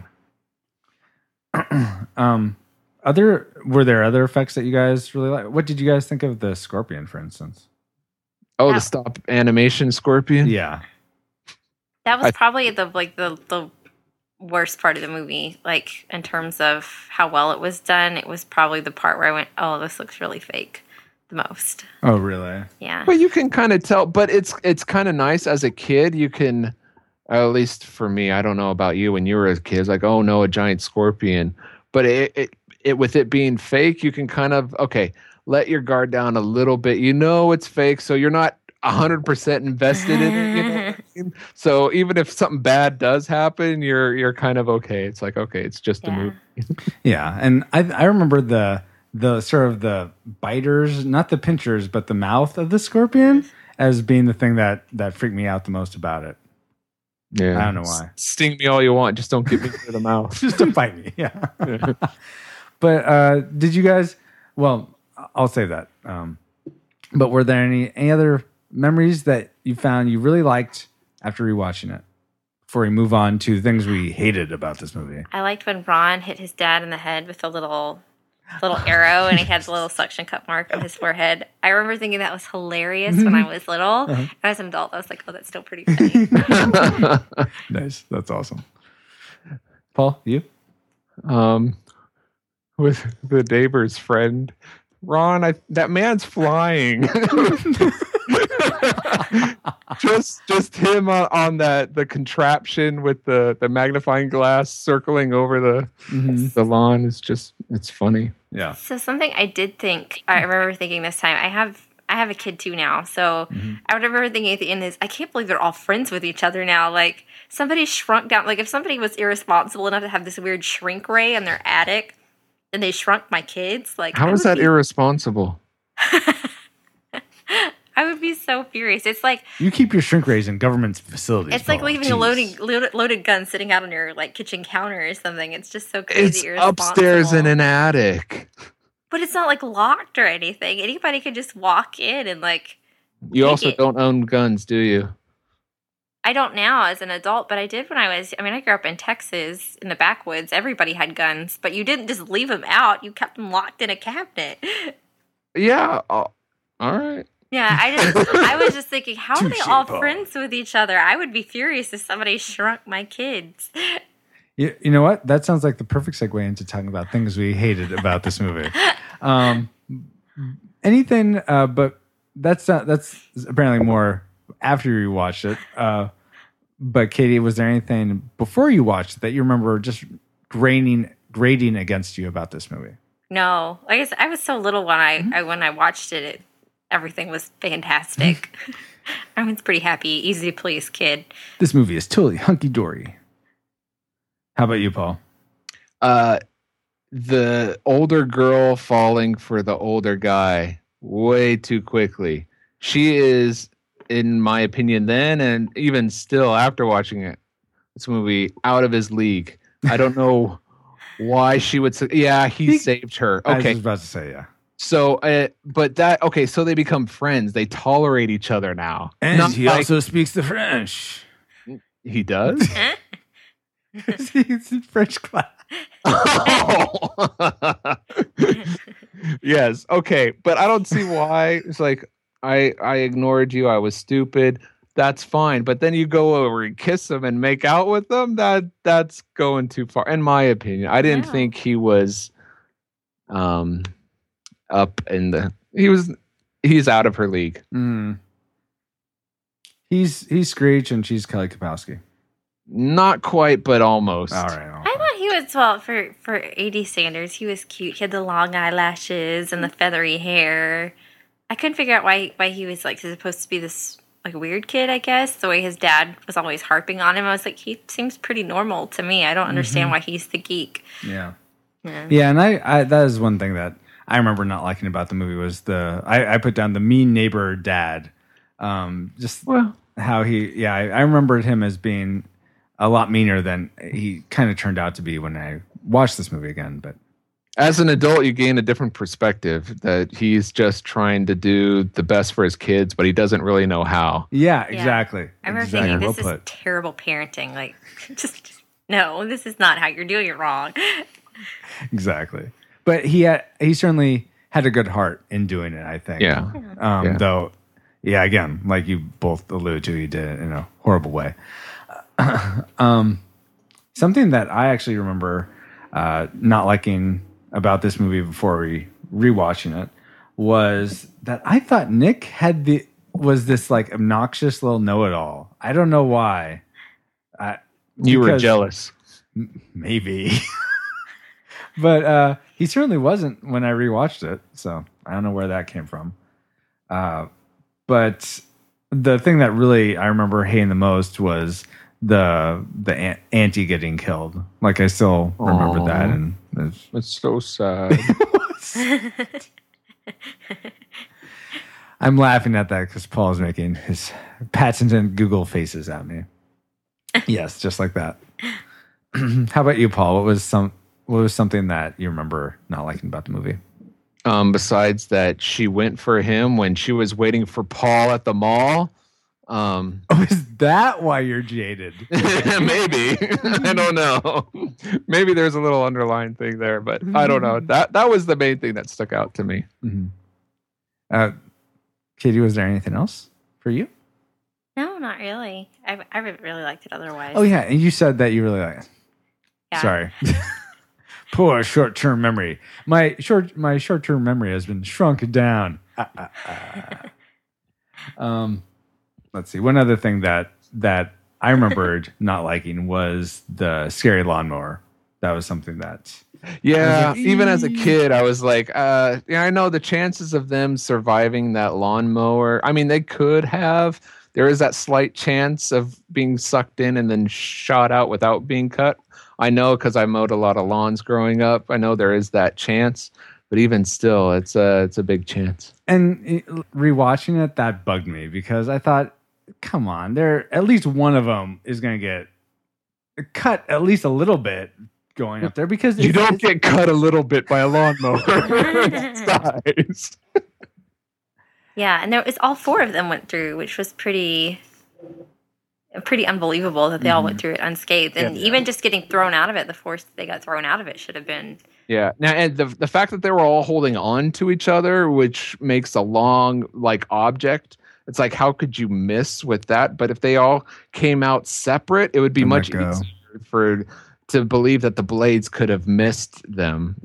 Were there other effects that you guys really like? What did you guys think of the scorpion, for instance? Oh, Yeah. the stop animation scorpion. Yeah. that was I- probably the worst part of the movie. Like, in terms of how well it was done, it was probably the part where I went, oh, this looks really fake the most. Oh, really? Yeah. But you can kind of tell. But it's kind of nice as a kid. You can, at least for me, I don't know about you when you were a kid. It's like, oh no, a giant scorpion. But it with it being fake, you can kind of let your guard down a little bit. You know it's fake, so you're not 100% invested in it. You know what I mean? So even if something bad does happen, you're kind of okay. It's like, okay, it's just a movie. Yeah, and I remember the sort of the biters, not the pinchers, but the mouth of the scorpion as being the thing that freaked me out the most about it. Yeah, I don't know why. Sting me all you want, just don't get me to the mouth. Just don't bite me. Yeah. But did you guys? Well, I'll say that. But were there any other memories that you found you really liked after rewatching it? Before we move on to things we hated about this movie. I liked when Ron hit his dad in the head with a little arrow, and he had the little suction cup mark on his forehead. I remember thinking that was hilarious when I was little. And as an adult, I was like, oh, that's still pretty funny. Nice. That's awesome. Paul, you? With the neighbor's friend, Ron, that man's flying. just him on the contraption with the magnifying glass circling over the lawn is just, it's funny. Yeah. So something I did think, I remember thinking this time, I have a kid too now, so I remember thinking at the end is, I can't believe they're all friends with each other now. Like, somebody shrunk down, like if somebody was irresponsible enough to have this weird shrink ray in their attic, and they shrunk my kids, like, how is that irresponsible? I would be so furious. It's like, you keep your shrink rays in government facilities. it's like Paul. leaving Jeez. a loaded gun sitting out on your like kitchen counter or something. It's just so crazy. It's irresponsible. upstairs in an attic. But it's not like locked or anything. Anybody could just walk in and like. You take also it. don't own guns, do you? I don't now as an adult, but I did when I grew up in Texas in the backwoods. Everybody had guns, but you didn't just leave them out. You kept them locked in a cabinet. Yeah. All right. Yeah, I was just thinking, how are they Touche, all Paul. friends with each other? I would be furious if somebody shrunk my kids. You know what? That sounds like the perfect segue into talking about things we hated about this movie. Anything, but that's apparently more after you watched it. But Katie, was there anything before you watched it that you remember just grading against you about this movie? No, like I said, I was so little when I watched it. Everything was fantastic. I was pretty happy, easy to please kid. This movie is totally hunky dory. How about you, Paul? The older girl falling for the older guy way too quickly. She is, in my opinion, then and even still after watching this movie, out of his league. I don't know why she would say, yeah, he saved her. I Okay. was about to say, yeah. So, so they become friends. They tolerate each other now. And Not he like- also speaks the French. He does? He's in French class. Yes. Okay. But I don't see why. It's like, I ignored you. I was stupid. That's fine. But then you go over and kiss him and make out with them. That's going too far. In my opinion, I didn't think he was, up in he's out of her league. Mm. He's Screech and she's Kelly Kapowski. Not quite, but almost. All right. I thought he was, for A.D. Sanders, he was cute. He had the long eyelashes and the feathery hair. I couldn't figure out why he was like supposed to be this like weird kid, I guess. The way his dad was always harping on him. I was like, he seems pretty normal to me. I don't understand why he's the geek. Yeah. Yeah, and I that is one thing that I remember not liking about the movie was I put down the mean neighbor dad. How he, I remembered him as being a lot meaner than he kind of turned out to be when I watched this movie again. But as an adult, you gain a different perspective that he's just trying to do the best for his kids, but he doesn't really know how. yeah, exactly. I remember exactly. thinking, Well this is put. terrible parenting. Like, just no, this is not how you're doing it wrong. Exactly. But he certainly had a good heart in doing it, I think. Yeah. Though, again, like you both alluded to, he did it in a horrible way. Something that I actually remember not liking about this movie before rewatching it was that I thought Nick was this like obnoxious little know-it-all. I don't know why. You were jealous. Maybe. But he certainly wasn't when I rewatched it. So I don't know where that came from. But the thing that really I remember hating the most was the auntie getting killed. Like I still remember that, and It's so sad. I'm laughing at that because Paul's making his patented Google faces at me. Yes, just like that. How about you, Paul? What was something that you remember not liking about the movie? Besides that, she went for him when she was waiting for Paul at the mall. Is that why you're jaded? Maybe. I don't know. Maybe there's a little underlying thing there, but I don't know. That was the main thing that stuck out to me. Mm-hmm. Katie, was there anything else for you? No, not really. I really liked it otherwise. Oh yeah, and you said that you really liked it. Yeah. Sorry. Poor short-term memory. My short-term memory has been shrunk down. Let's see. One other thing that I remembered not liking was the scary lawnmower. That was something that... Yeah, even as a kid, I was like, I know the chances of them surviving that lawnmower. I mean, they could have. There is that slight chance of being sucked in and then shot out without being cut. I know because I mowed a lot of lawns growing up. I know there is that chance, but even still, it's a big chance. And rewatching it, that bugged me because I thought, come on, at least one of them is going to get cut at least a little bit going up there because you don't get cut a little bit by a lawnmower size. Yeah, and it's all four of them went through, which was pretty unbelievable that they all went through it unscathed. And even just getting thrown out of it, the force they got thrown out of it should have been. Yeah. Now, and the fact that they were all holding on to each other, which makes a long object. It's like, how could you miss with that? But if they all came out separate, it would be much easier to believe that the blades could have missed them,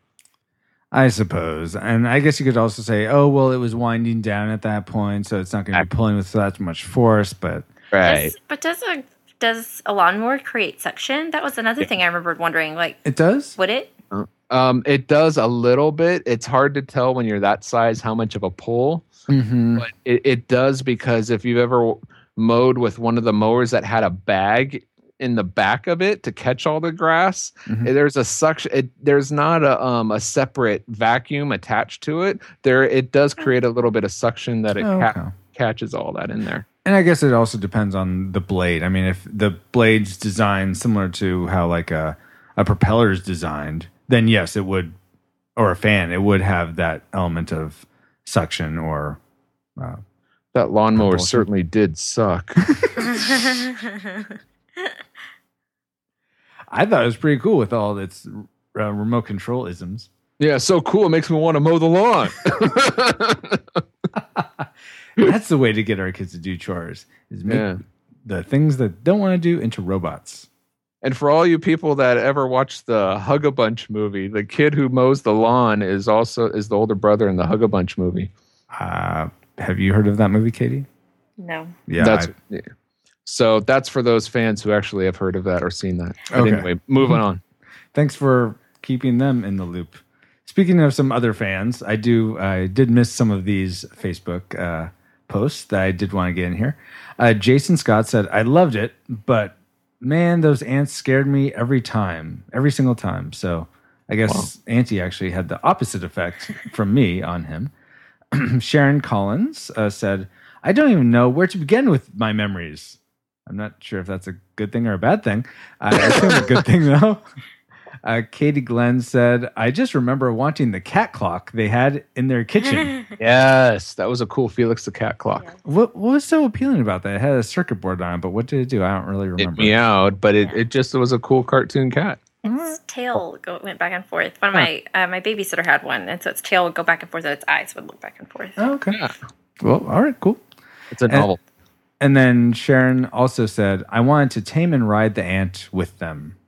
I suppose. And I guess you could also say, oh, well, it was winding down at that point, so it's not going to be pulling with that much force, but... Right. Does a lawnmower create suction? That was another thing I remembered wondering. Like, it does? Would it? It does a little bit. It's hard to tell when you're that size how much of a pull. Mm-hmm. But it does, because if you've ever mowed with one of the mowers that had a bag in the back of it to catch all the grass, there's a suction. There's not a separate vacuum attached to it. It does create a little bit of suction that it catches all that in there. And I guess it also depends on the blade. I mean, if the blade's designed similar to how like a propeller is designed, then yes, it would, or a fan, it would have that element of suction or... that lawnmower certainly did suck. I thought it was pretty cool with all its remote control isms. Yeah, so cool. It makes me want to mow the lawn. That's the way to get our kids to do chores, is make the things that don't want to do into robots. And for all you people that ever watched the Hug-a-Bunch movie, the kid who mows the lawn is the older brother in the Hug-a-Bunch movie. Have you heard of that movie, Katie? No. Yeah. So that's for those fans who actually have heard of that or seen that. But anyway, moving on. Thanks for keeping them in the loop. Speaking of some other fans, I did miss some of these Facebook posts that I did want to get in here. Jason Scott said, I loved it, but man, those ants scared me every single time. So I guess Auntie actually had the opposite effect from me on him. Sharon Collins said, I don't even know where to begin with my memories. I'm not sure if that's a good thing or a bad thing. I assume a good thing, though. Katie Glenn said, I just remember wanting the cat clock they had in their kitchen. Yes, that was a cool Felix the Cat clock. Yeah. What was so appealing about that? It had a circuit board on it, but what did it do? I don't really remember. It meowed, but it just was a cool cartoon cat. Its tail went back and forth. One of my babysitter had one, and so its tail would go back and forth, and its eyes would look back and forth. Oh, okay. Yeah. Well, all right, cool. It's a novel. And then Sharon also said, I wanted to tame and ride the ant with them.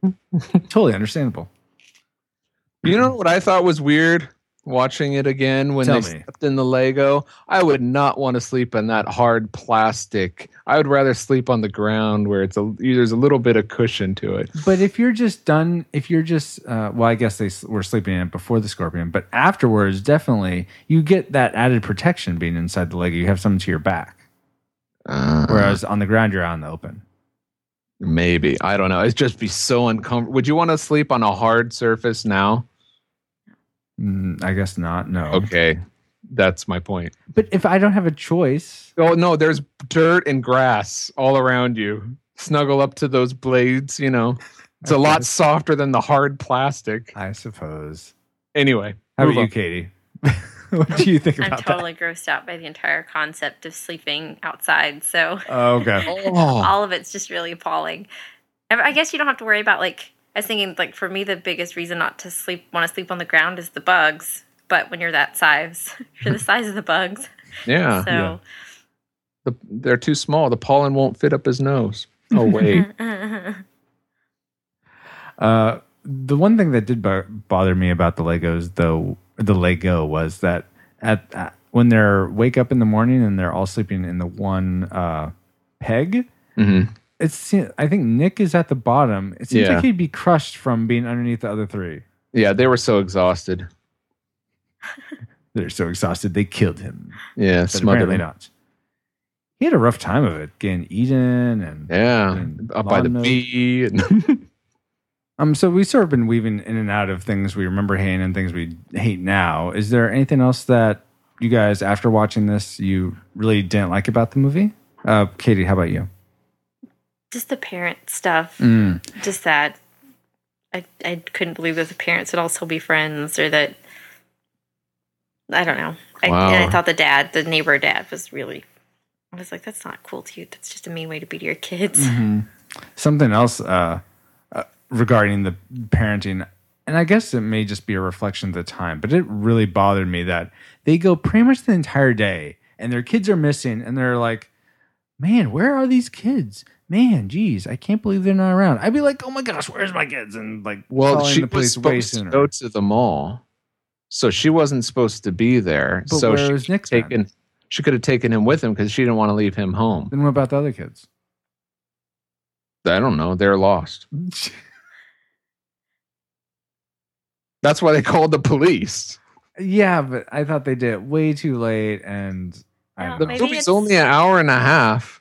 Totally understandable. You know what I thought was weird? Watching it again when Tell they me. slept in the Lego. I would not want to sleep in that hard plastic. I would rather sleep on the ground where there's a little bit of cushion to it. But if you're just well, I guess they were sleeping in it before the scorpion, but afterwards, definitely, you get that added protection being inside the Lego. You have something to your back. Whereas on the ground, you're out in the open. Maybe. I don't know. It'd just be so uncomfortable. Would you want to sleep on a hard surface now? I guess not. No. Okay. That's my point. But if I don't have a choice. Oh, no. There's dirt and grass all around you. Snuggle up to those blades, It's a lot softer than the hard plastic. I suppose. Anyway. How about you, Katie? What do you think I'm about totally grossed out by the entire concept of sleeping outside. So Oh, okay. all of it's just really appalling. I guess you don't have to worry about I was thinking for me the biggest reason not to want to sleep on the ground is the bugs. But when you're that size, you're the size of the bugs. Yeah. So they're too small. The pollen won't fit up his nose. Oh wait. The one thing that did bother me about the Legos, though, the Lego was that when they're wake up in the morning and they're all sleeping in the one peg. Mm-hmm. I think Nick is at the bottom. It seems Yeah. like he'd be crushed from being underneath the other three. Yeah, they were so exhausted. They're so exhausted they killed him. Yeah, But smothered apparently him. not. He had a rough time of it, getting eaten and Yeah, up by the lawn mowed. bee. And So we've sort of been weaving in and out of things we remember hating and things we hate now. Is there anything else that you guys, after watching this, you really didn't like about the movie? Katie, how about you? just the parent stuff. Just that. I couldn't believe that the parents would also be friends, or that. I don't know. Wow. And I thought the neighbor dad was really. I was like, that's not cool to you. That's just a mean way to be to your kids. Something else regarding the parenting, and I guess it may just be a reflection of the time, but it really bothered me that they go pretty much the entire day and their kids are missing, and they're like, man, where are these kids? Man, geez, I can't believe they're not around. I'd be like, oh my gosh, where's my kids? And calling she the was police way supposed to sooner. go to the mall, so she wasn't supposed to be there. But so where was Nick then? She could have taken him with him because she didn't want to leave him home. Then what about the other kids? I don't know. They're lost. That's why they called the police. Yeah, but I thought they did it way too late, and Well, The maybe movie's it's- only an hour and a half.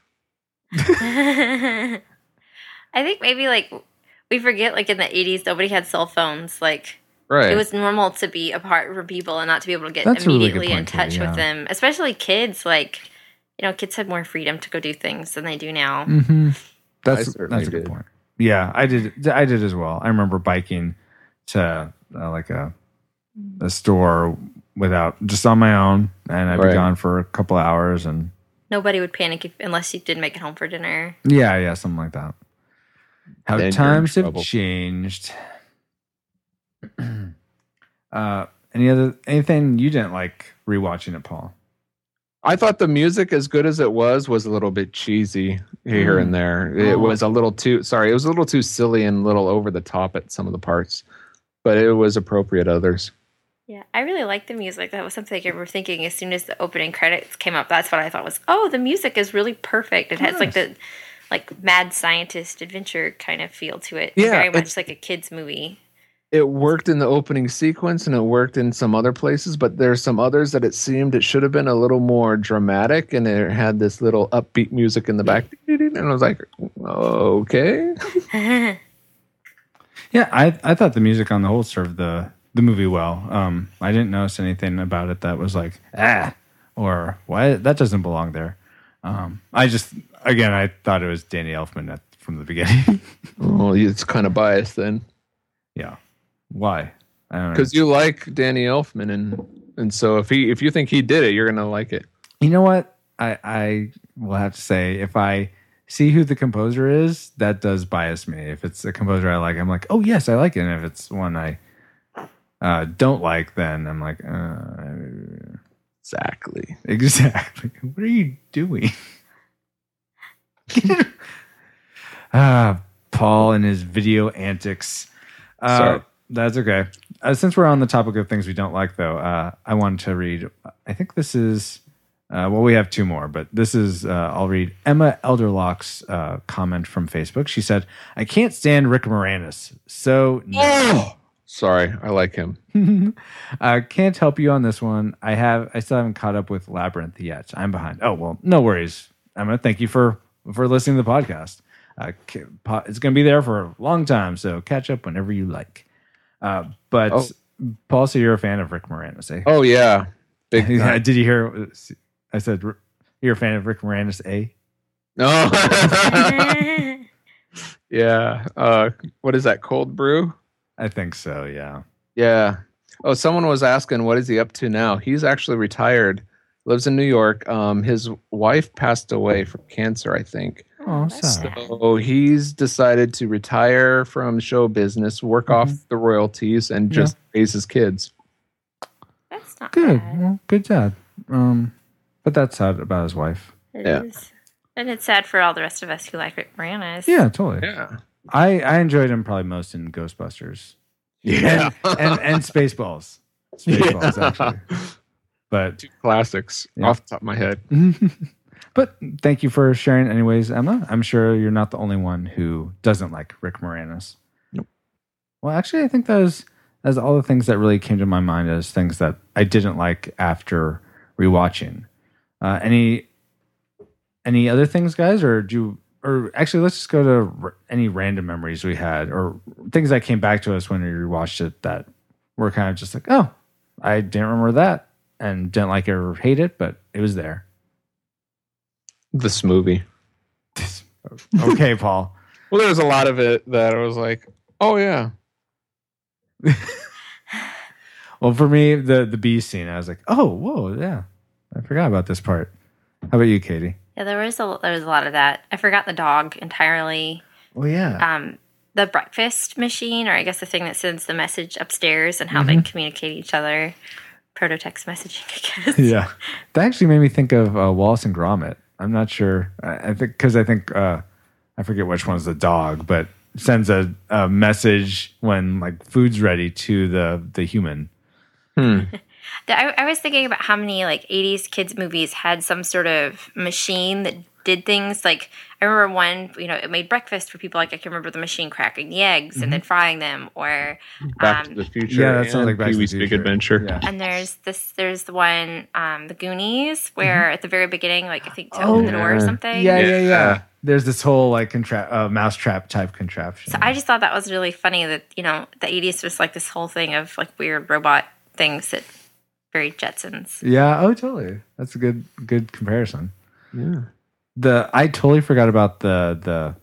I think maybe we forget in the 80s nobody had cell phones. Right. It was normal to be apart from people and not to be able to get That's a really good immediately in point, too, touch yeah. with them. Especially kids. Kids had more freedom to go do things than they do now. Mm-hmm. I That's certainly a good did. point. Yeah, I did as well. I remember biking to a store without just on my own, and I'd be Right. gone for a couple of hours, and Nobody would panic unless you didn't make it home for dinner. yeah, something like that. How Then you're in times have trouble. changed. Anything you didn't like rewatching it, Paul? I thought the music, as good as it was a little bit cheesy here and there. It was a little too silly and a little over the top at some of the parts, but it was appropriate others. Yeah, I really like the music. That was something I remember thinking as soon as the opening credits came up. That's what I thought was, oh, the music is really perfect. It has the mad scientist adventure kind of feel to it. Yeah, Very much it's- like a kid's movie. It worked in the opening sequence and it worked in some other places, but there's some others that it seemed it should have been a little more dramatic, and it had this little upbeat music in the back. And I was like, okay. Yeah, I thought the music on the whole served the movie well. I didn't notice anything about it that was like, or why that doesn't belong there. I thought it was Danny Elfman from the beginning. Well, it's kind of biased then. Yeah. Why? I don't know. Because you like Danny Elfman, and so if you think he did it, you're gonna like it. You know what? I will have to say, if I see who the composer is, that does bias me. If it's a composer I like, I'm like, oh yes, I like it. And if it's one I don't like, then I'm like, Exactly. exactly. What are you doing? Paul and his video antics. Sorry. That's okay. Since we're on the topic of things we don't like, though, I wanted to read. I think this is. We have two more, but this is. I'll read Emma Elderlock's comment from Facebook. She said, "I can't stand Rick Moranis, so no." Oh, sorry, I like him. I can't help you on this one. I still haven't caught up with Labyrinth yet. I'm behind. Oh well, no worries, Emma. Thank you for listening to the podcast. It's going to be there for a long time, so catch up whenever you like. But Paul, so you're a fan of Rick Moranis, eh? Oh yeah, big time. Did you hear? I said you're a fan of Rick Moranis, eh? No. Yeah. What is that? Cold brew? I think so. Yeah. Yeah. Oh, someone was asking, what is he up to now? He's actually retired. Lives in New York. His wife passed away from cancer, I think. Oh, that's sad. So he's decided to retire from show business, work off the royalties, and just raise his kids. That's not Good. bad. Well, good dad. But that's sad about his wife. It Yeah. is. And it's sad for all the rest of us who like Rick Moranis. Yeah, totally. Yeah. I enjoyed him probably most in Ghostbusters. Yeah. and Spaceballs. Spaceballs, actually. But Two classics Yeah. off the top of my head. but thank you for sharing anyways, Emma. I'm sure you're not the only one who doesn't like Rick Moranis. Nope. Well, actually, I think that's all the things that really came to my mind as things that I didn't like after rewatching. Any other things, guys, or actually, let's just go to any random memories we had or things that came back to us when we rewatched it that were kind of just like, oh, I didn't remember that and didn't like it or hate it, but it was there. This movie. Okay, Paul. Well, there was a lot of it that I was like, oh yeah. Well, for me, the bee scene, I was like, oh, whoa, yeah. I forgot about this part. How about you, Katie? Yeah, there was a lot of that. I forgot the dog entirely. Oh, yeah. The breakfast machine, or I guess the thing that sends the message upstairs and how they communicate each other. Proto-text messaging, I guess. Yeah. That actually made me think of Wallace and Gromit. I'm not sure. I think I forget which one's the dog, but sends a message when like food's ready to the human. I was thinking about how many like 80s kids movies had some sort of machine that did things. Like I remember one, it made breakfast for people. Like I can remember the machine cracking the eggs and then frying them, or Back to the Future. Yeah, that sounds like Back to the Pee-wee's Big Future. Adventure. Yeah. and there's the one, the Goonies, where at the very beginning, like I think to open the door or something. Yeah. There's this whole like mousetrap type contraption. So I just thought that was really funny that the 80s was like this whole thing of like weird robot things that very Jetsons. Yeah. Oh, totally. That's a good comparison. Yeah. I totally forgot about the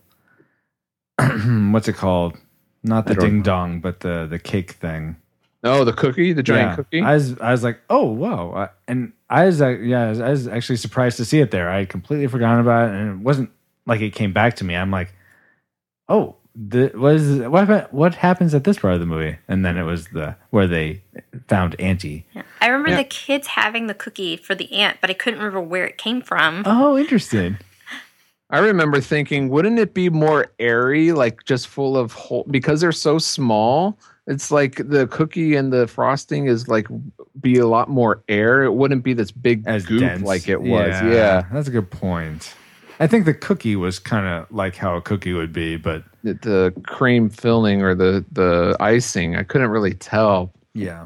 what's it called? Not the I don't ding know. dong, but the cake thing. Oh, the cookie, the giant cookie. I was like, oh wow, and I was actually surprised to see it there. I had completely forgotten about it, and it wasn't like it came back to me. I'm like, oh, what happens at this part of the movie? And then it was where they found Auntie. Yeah. I remember the kids having the cookie for the ant, but I couldn't remember where it came from. Oh, interesting. I remember thinking, wouldn't it be more airy, like just full of because they're so small? It's like the cookie and the frosting is like be a lot more air. It wouldn't be this big As goop dense. like it was. Yeah. That's a good point. I think the cookie was kind of like how a cookie would be, but The cream filling or the icing, I couldn't really tell. yeah.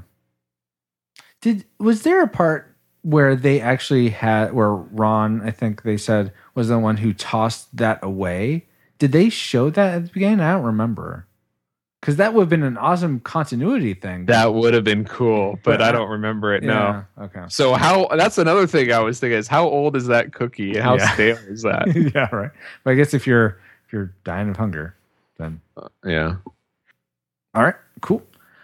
Was there a part where they actually where Ron, I think they said, was the one who tossed that away? Did they show that at the beginning? I don't remember. Because that would have been an awesome continuity thing. That would have been cool, but But I don't remember it. No. Yeah, okay. So that's another thing I was thinking is how old is that cookie and how Yeah. stale is that? Yeah, right. But I guess if you're dying of hunger, then Yeah. all right, cool.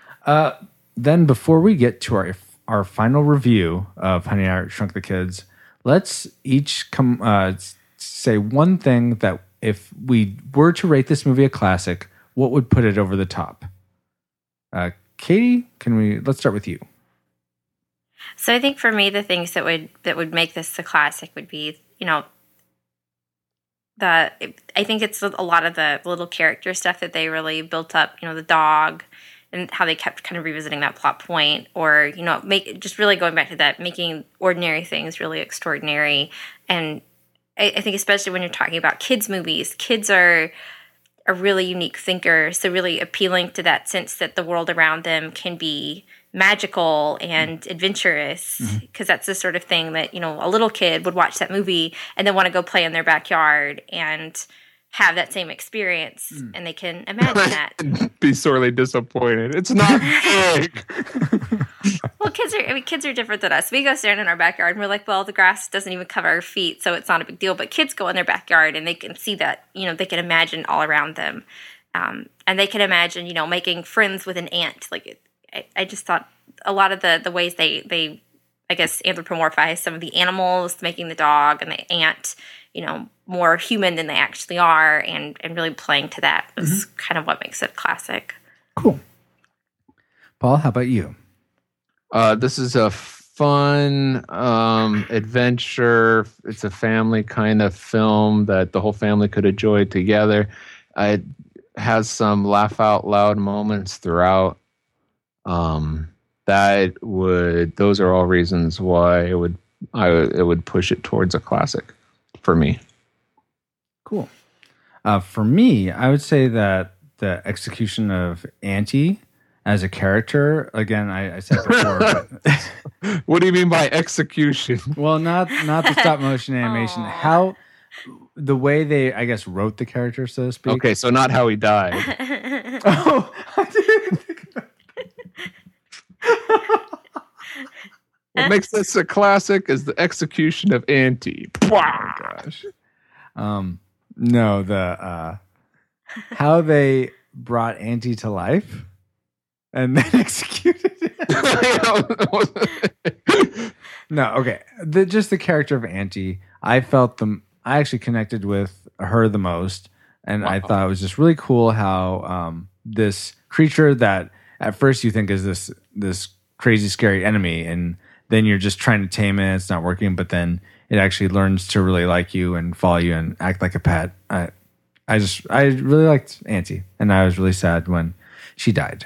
Then before we get to our final review of Honey, I Shrunk the Kids, let's each say one thing that if we were to rate this movie a classic, what would put it over the top? Katie, let's start with you. So I think for me, the things that would make this a classic would be, I think it's a lot of the little character stuff that they really built up, the dog and how they kept kind of revisiting that plot point, or, just really going back to that, making ordinary things really extraordinary. And I think especially when you're talking about kids' movies, kids are really unique thinkers. So really appealing to that sense that the world around them can be magical and adventurous, because that's the sort of thing that, a little kid would watch that movie and then want to go play in their backyard and have that same experience, and they can imagine that. Be sorely disappointed. It's not big. Well, kids are different than us. We go stand in our backyard and we're like, well, the grass doesn't even cover our feet, so it's not a big deal. But kids go in their backyard and they can see that, they can imagine all around them. And they can imagine, making friends with an ant. Like, I just thought a lot of the ways they I guess, anthropomorphize some of the animals, making the dog and the ant, more human than they actually are, and really playing to that is kind of what makes it classic. Cool. Paul, how about you? This is a fun adventure. It's a family kind of film that the whole family could enjoy together. It has some laugh out loud moments throughout. Those are all reasons why it would push it towards a classic for me. Cool. For me, I would say that the execution of Auntie as a character, again, I said before, but what do you mean by execution? Well, not the stop motion animation. How the way they, I guess, wrote the character, so to speak. Okay, so not how he died. Oh, I didn't think about What makes this a classic is the execution of Auntie. Oh my gosh. No, the how they brought Auntie to life and then executed it. No, okay. Just the character of Auntie, I actually connected with her the most, and I thought it was just really cool how this creature that at first you think is this crazy scary enemy, and then you're just trying to tame it, it's not working, but then it actually learns to really like you and follow you and act like a pet. I really liked Auntie, and I was really sad when she died.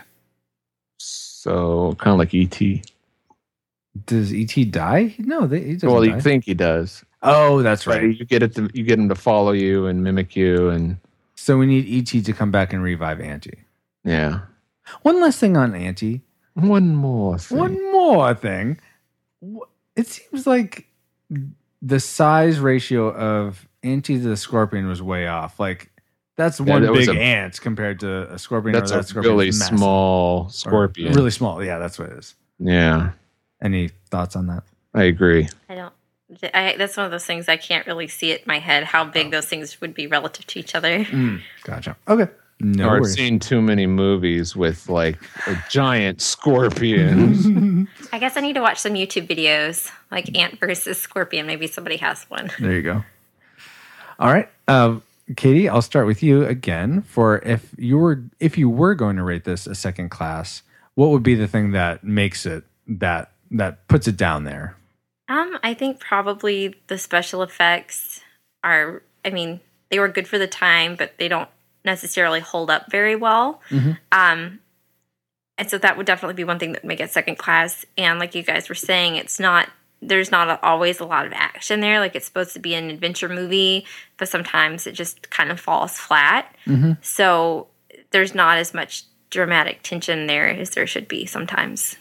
So kind of like E.T. Does E.T. die? No, he doesn't. Well, die. you think he does. Oh, that's right. You get him to follow you and mimic you, and so we need E.T. to come back and revive Auntie. Yeah. One last thing on Auntie. One more thing. It seems like the size ratio of Auntie to the scorpion was way off. Like, that's one big ant compared to a scorpion. That's a really small scorpion. Really small. Yeah, that's what it is. Yeah. Any thoughts on that? I agree. That's one of those things I can't really see it in my head, how big those things would be relative to each other. Gotcha. Okay. No I've worries. seen too many movies with like a giant scorpion. I guess I need to watch some YouTube videos, like ant versus scorpion. Maybe somebody has one. There you go. All right. Katie, I'll start with you again. For if you were going to rate this a second class, what would be the thing that makes it that puts it down there? I think probably the special effects are, they were good for the time, but they don't necessarily hold up very well. And so that would definitely be one thing that would make it second class. And like you guys were saying, there's not always a lot of action there. Like, it's supposed to be an adventure movie, but sometimes it just kind of falls flat. So there's not as much dramatic tension there as there should be sometimes.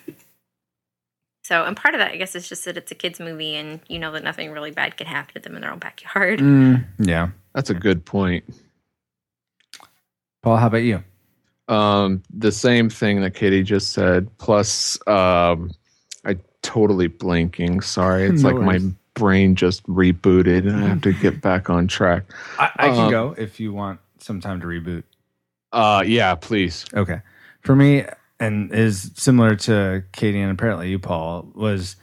So, and part of that, I guess, is just that it's a kid's movie and you know that nothing really bad can happen to them in their own backyard. Yeah. That's a good point. Paul, how about you? The same thing that Katie just said. Plus, I totally blanking. Sorry. It's like my brain just rebooted and I have to get back on track. I can go if you want some time to reboot. Yeah, please. Okay. For me, and is similar to Katie and apparently you, Paul, what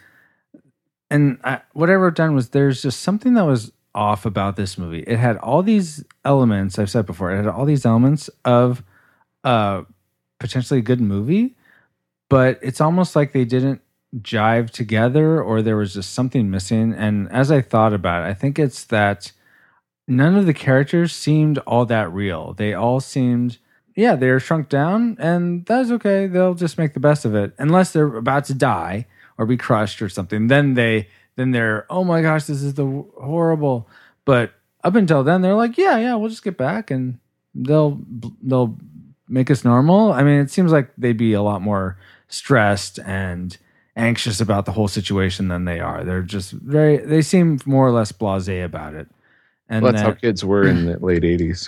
I wrote down was there's just something that was off about this movie. It had all these elements, I've said before, it had all these elements of potentially a good movie, but it's almost like they didn't jive together or there was just something missing. And as I thought about it, I think it's that none of the characters seemed all that real. They all seemed, yeah, they're shrunk down, and that's okay. They'll just make the best of it, unless they're about to die or be crushed or something. Then they're, oh my gosh, this is the horrible. But up until then, they're like, yeah, we'll just get back, and they'll make us normal. I mean, it seems like they'd be a lot more stressed and anxious about the whole situation than they are. They're just they seem more or less blasé about it. And Well, that's how kids were in the late 80s.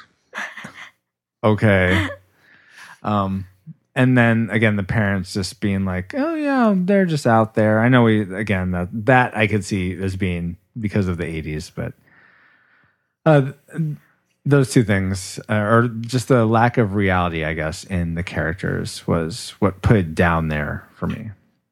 okay. And then again, the parents just being like, oh yeah, they're just out there. I know that I could see as being because of the 80s, but those two things, or just the lack of reality, I guess, in the characters was what put it down there for me.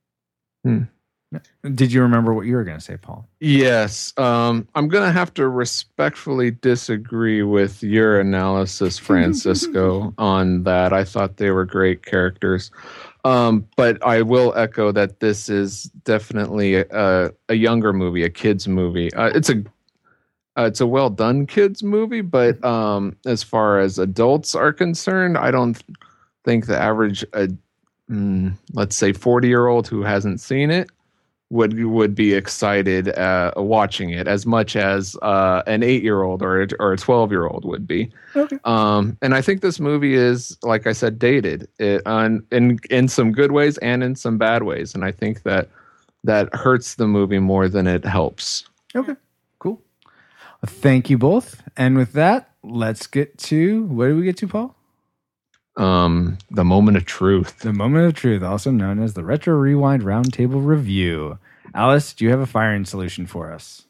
Did you remember what you were going to say, Paul? Yes. I'm going to have to respectfully disagree with your analysis, Francisco, on that. I thought they were great characters. But I will echo that this is definitely a younger movie, a kid's movie. It's a well done kids movie, but as far as adults are concerned, I don't think the average, let's say 40-year-old who hasn't seen it would be excited watching it as much as an 8-year-old or a 12-year-old would be. Okay. And I think this movie is, like I said, dated in some good ways and in some bad ways. And I think that hurts the movie more than it helps. Okay, cool. Well, thank you both. And with that, let's get to, what do we get to, Paul? The moment of truth. The moment of truth, also known as the Retro Rewind Roundtable Review. Alice, do you have a firing solution for us?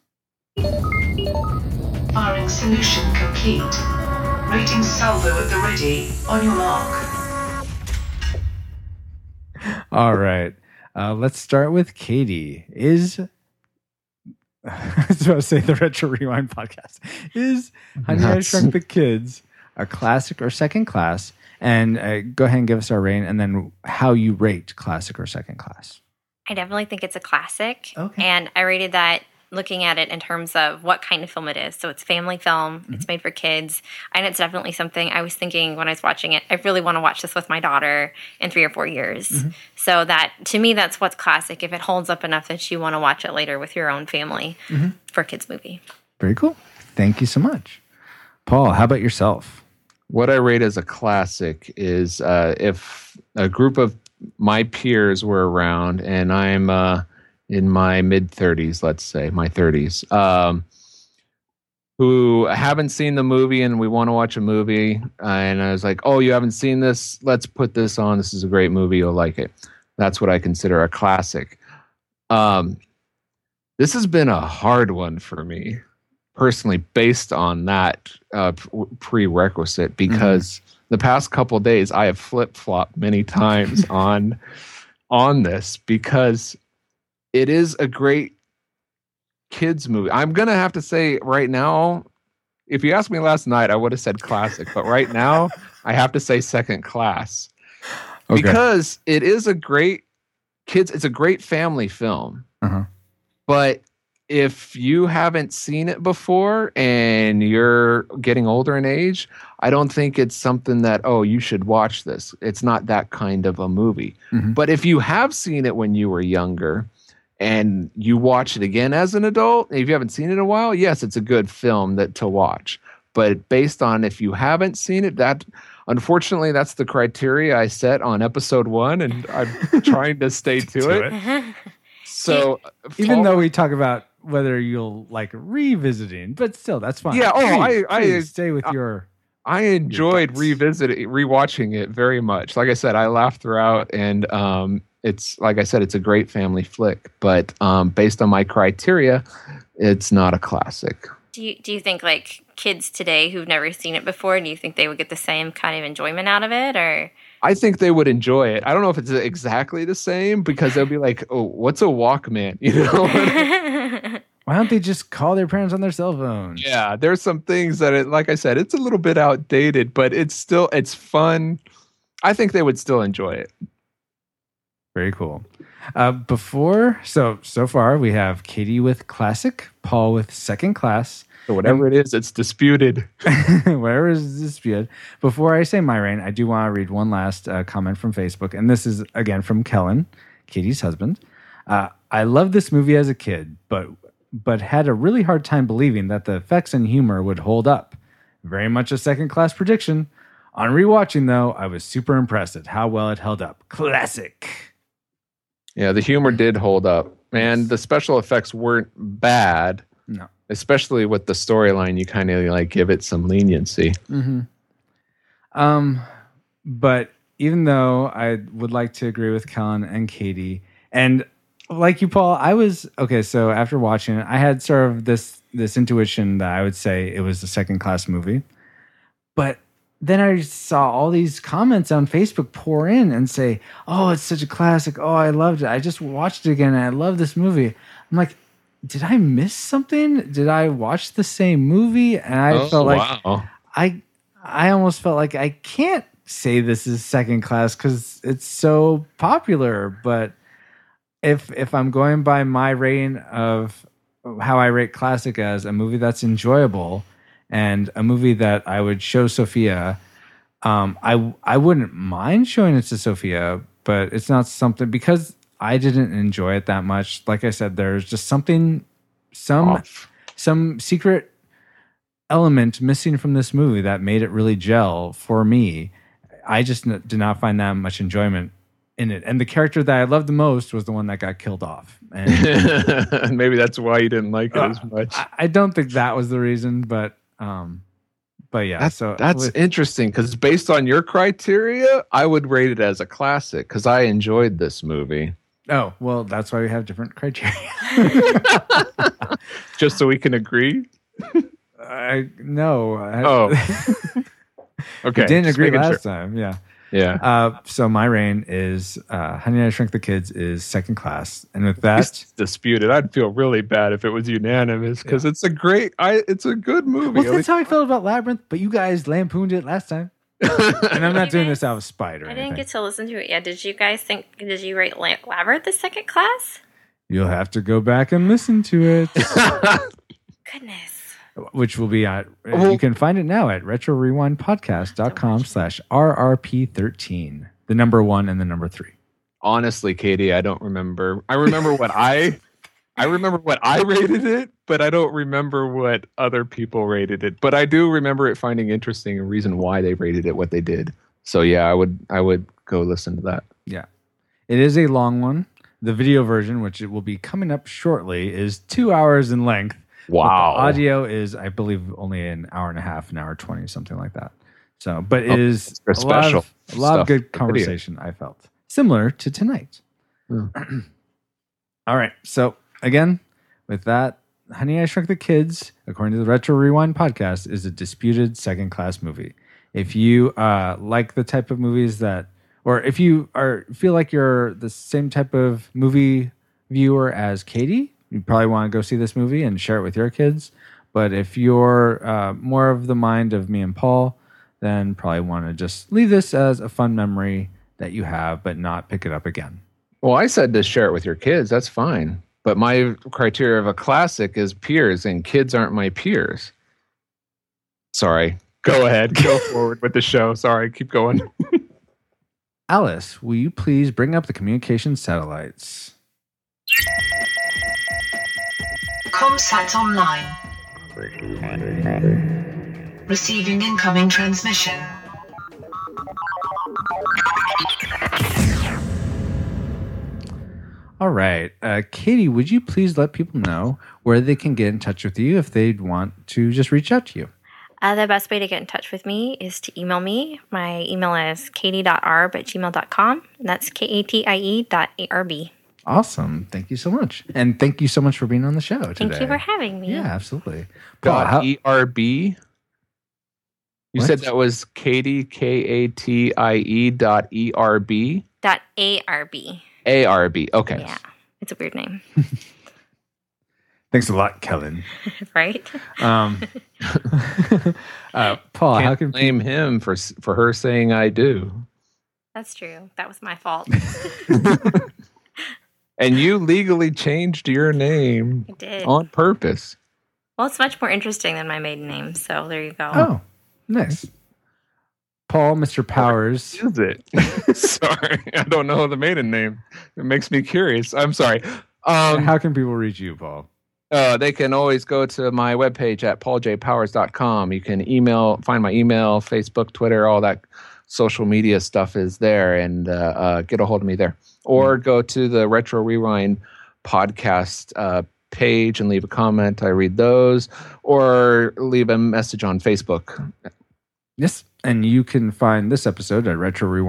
Firing solution complete. Rating salvo at the ready. On your mark. All right. Let's start with Katie. I was about to say the Retro Rewind podcast. Is Honey, I Shrunk the Kids a classic or second class? And go ahead and give us our rating, and then how you rate classic or second class. I definitely think it's a classic. Okay. And I rated that looking at it in terms of what kind of film it is. So it's family film. It's made for kids. And it's definitely something I was thinking when I was watching it, I really want to watch this with my daughter in 3 or 4 years. So that, to me, that's what's classic. If it holds up enough that you want to watch it later with your own family for a kids movie. Very cool. Thank you so much. Paul, how about yourself? What I rate as a classic is if a group of my peers were around and I'm in my mid-30s, let's say, my 30s, who haven't seen the movie and we want to watch a movie. And I was like, oh, you haven't seen this? Let's put this on. This is a great movie. You'll like it. That's what I consider a classic. This has been a hard one for me, personally, based on that prerequisite, because the past couple of days I have flip-flopped many times on this, because it is a great kids movie. I'm gonna have to say right now, if you asked me last night, I would have said classic, but right now I have to say second class, because it is a great kids. It's a great family film, but if you haven't seen it before and you're getting older in age, I don't think it's something that, oh, you should watch this. It's not that kind of a movie. But if you have seen it when you were younger and you watch it again as an adult, if you haven't seen it in a while, yes, it's a good film to watch. But based on if you haven't seen it, that unfortunately, that's the criteria I set on episode 1, and I'm trying to stay to it. So even though we talk about whether you'll like revisiting, but still, that's fine. Yeah. Oh, I stay with your. I enjoyed rewatching it very much. Like I said, I laughed throughout, and it's like I said, it's a great family flick. But based on my criteria, it's not a classic. Do you think like kids today who've never seen it before, do you think they would get the same kind of enjoyment out of it, or? I think they would enjoy it. I don't know if it's exactly the same, because they'll be like, "Oh, what's a Walkman?" You know. Why don't they just call their parents on their cell phones? Yeah, there's some things that, like I said, it's a little bit outdated, but it's fun. I think they would still enjoy it. Very cool. So far we have Katie with classic, Paul with second class. So whatever it is, it's disputed. Whatever is disputed. Before I say my reign, I do want to read one last comment from Facebook, and this is again from Kellen, Katie's husband. I loved this movie as a kid, but had a really hard time believing that the effects and humor would hold up. Very much a second-class prediction. On rewatching, though, I was super impressed at how well it held up. Classic. Yeah, the humor did hold up, and the special effects weren't bad. No. Especially with the storyline, you kind of like give it some leniency. But even though I would like to agree with Kellen and Katie, and like you, Paul, I was okay. So after watching it, I had sort of this intuition that I would say it was a second-class movie. But then I saw all these comments on Facebook pour in and say, "Oh, it's such a classic. Oh, I loved it. I just watched it again, and I love this movie." I'm like, did I miss something? Did I watch the same movie? And I felt like I almost felt like I can't say this is second class because it's so popular. But if I'm going by my rating of how I rate classic as a movie that's enjoyable and a movie that I would show Sophia, I wouldn't mind showing it to Sophia, but it's not something because I didn't enjoy it that much. Like I said, there's just some secret element missing from this movie that made it really gel for me. I just did not find that much enjoyment in it. And the character that I loved the most was the one that got killed off. And maybe that's why you didn't like it as much. I don't think that was the reason, but yeah. That's interesting because based on your criteria, I would rate it as a classic because I enjoyed this movie. Oh, well, that's why we have different criteria. Just so we can agree? No. Okay. We didn't agree last time. Yeah. Yeah. So my reign is Honey, I Shrunk the Kids is second class. And with that... It's disputed. I'd feel really bad if it was unanimous because it's a good movie. Well, that's how I felt about Labyrinth, but you guys lampooned it last time. And I'm not doing this out of spite or anything. I didn't get to listen to it yet. Did you guys did you rate Labyrinth the second class? You'll have to go back and listen to it. Goodness. Which will be at, you can find it now at retrorewindpodcast.com/RRP13. The number 1 and the number 3. Honestly, Katie, I don't remember. I remember what I rated it, but I don't remember what other people rated it. But I do remember it finding interesting a reason why they rated it what they did. So yeah, I would go listen to that. Yeah. It is a long one. The video version, which it will be coming up shortly, is 2 hours in length. Wow. But the audio is, I believe, only an hour and a half, an hour 20, something like that. So, but it is a lot of good conversation, I felt. Similar to tonight. All right. So, again, with that, Honey, I Shrunk the Kids, according to the Retro Rewind podcast, is a disputed second-class movie. If you like the type of movies that, or if you feel like you're the same type of movie viewer as Katie, you probably want to go see this movie and share it with your kids. But if you're more of the mind of me and Paul, then probably want to just leave this as a fun memory that you have, but not pick it up again. Well, I said to share it with your kids. That's fine. But my criteria of a classic is peers, and kids aren't my peers. Sorry. Go ahead. Go forward with the show. Sorry. Keep going. Alice, will you please bring up the communication satellites? Comsat online. Receiving incoming transmission. All right. Katie, would you please let people know where they can get in touch with you if they'd want to just reach out to you? The best way to get in touch with me is to email me. My email is katie.arb@gmail.com. And that's katie.arb. Awesome. Thank you so much. And thank you so much for being on the show today. Thank you for having me. Yeah, absolutely. Paul, ERB? You said that was Katie, KATIE.ERB? .ARB. ARB. Okay. Yeah, it's a weird name. Thanks a lot, Kellen. Right? Paul, Can't how can blame him for her saying I do. That's true. That was my fault. And you legally changed your name I did. on purpose. Well, it's much more interesting than my maiden name, so there you go. Oh, nice. Paul, Mr. Powers. Is it? Sorry, I don't know the maiden name. It makes me curious. I'm sorry. How can people reach you, Paul? They can always go to my webpage at pauljpowers.com. You can find my email, Facebook, Twitter, all that social media stuff is there, and get a hold of me there. Or go to the Retro Rewind podcast page and leave a comment. I read those, or leave a message on Facebook. Yes, and you can find this episode at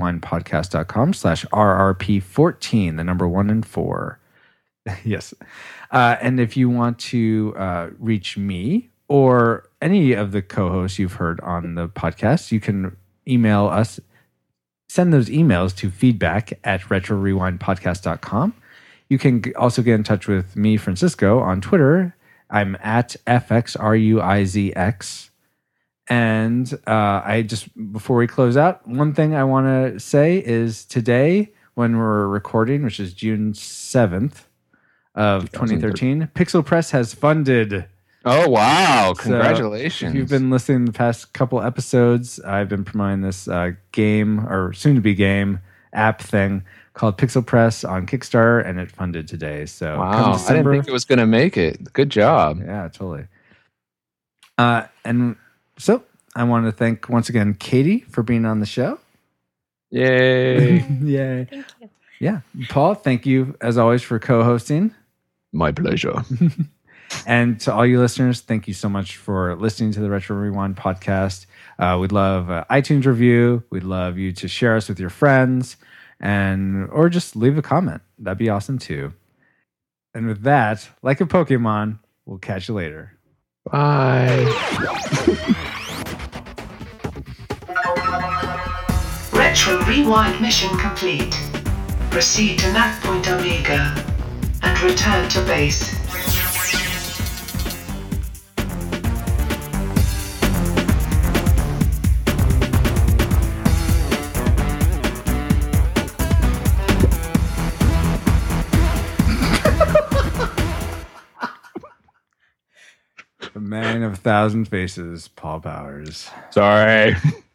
retrorewindpodcast.com/RRP14, the number 1 and 4. Yes. And if you want to reach me or any of the co-hosts you've heard on the podcast, you can email us, send those emails to feedback@retrorewindpodcast.com. You can also get in touch with me, Francisco, on Twitter. I'm at FXRUIZX. And before we close out, one thing I want to say is today, when we're recording, which is June 7th of 2013, Pixel Press has funded. Oh, wow. Congratulations. So if you've been listening the past couple episodes, I've been promoting this game, or soon-to-be game, app thing called Pixel Press on Kickstarter, and it funded today. So wow, I didn't think it was going to make it. Good job. Yeah, totally. And so I want to thank once again Katie for being on the show. Yay. Yay. Thank you. Yeah. Paul, thank you as always for co-hosting. My pleasure. And to all you listeners, thank you so much for listening to the Retro Rewind podcast. We'd love iTunes review. We'd love you to share us with your friends, or just leave a comment. That'd be awesome too. And with that, like a Pokemon, we'll catch you later. Bye. Retro Rewind mission complete. Proceed to nav point Omega and return to base. The man of 1,000 faces, Paul Powers. Sorry.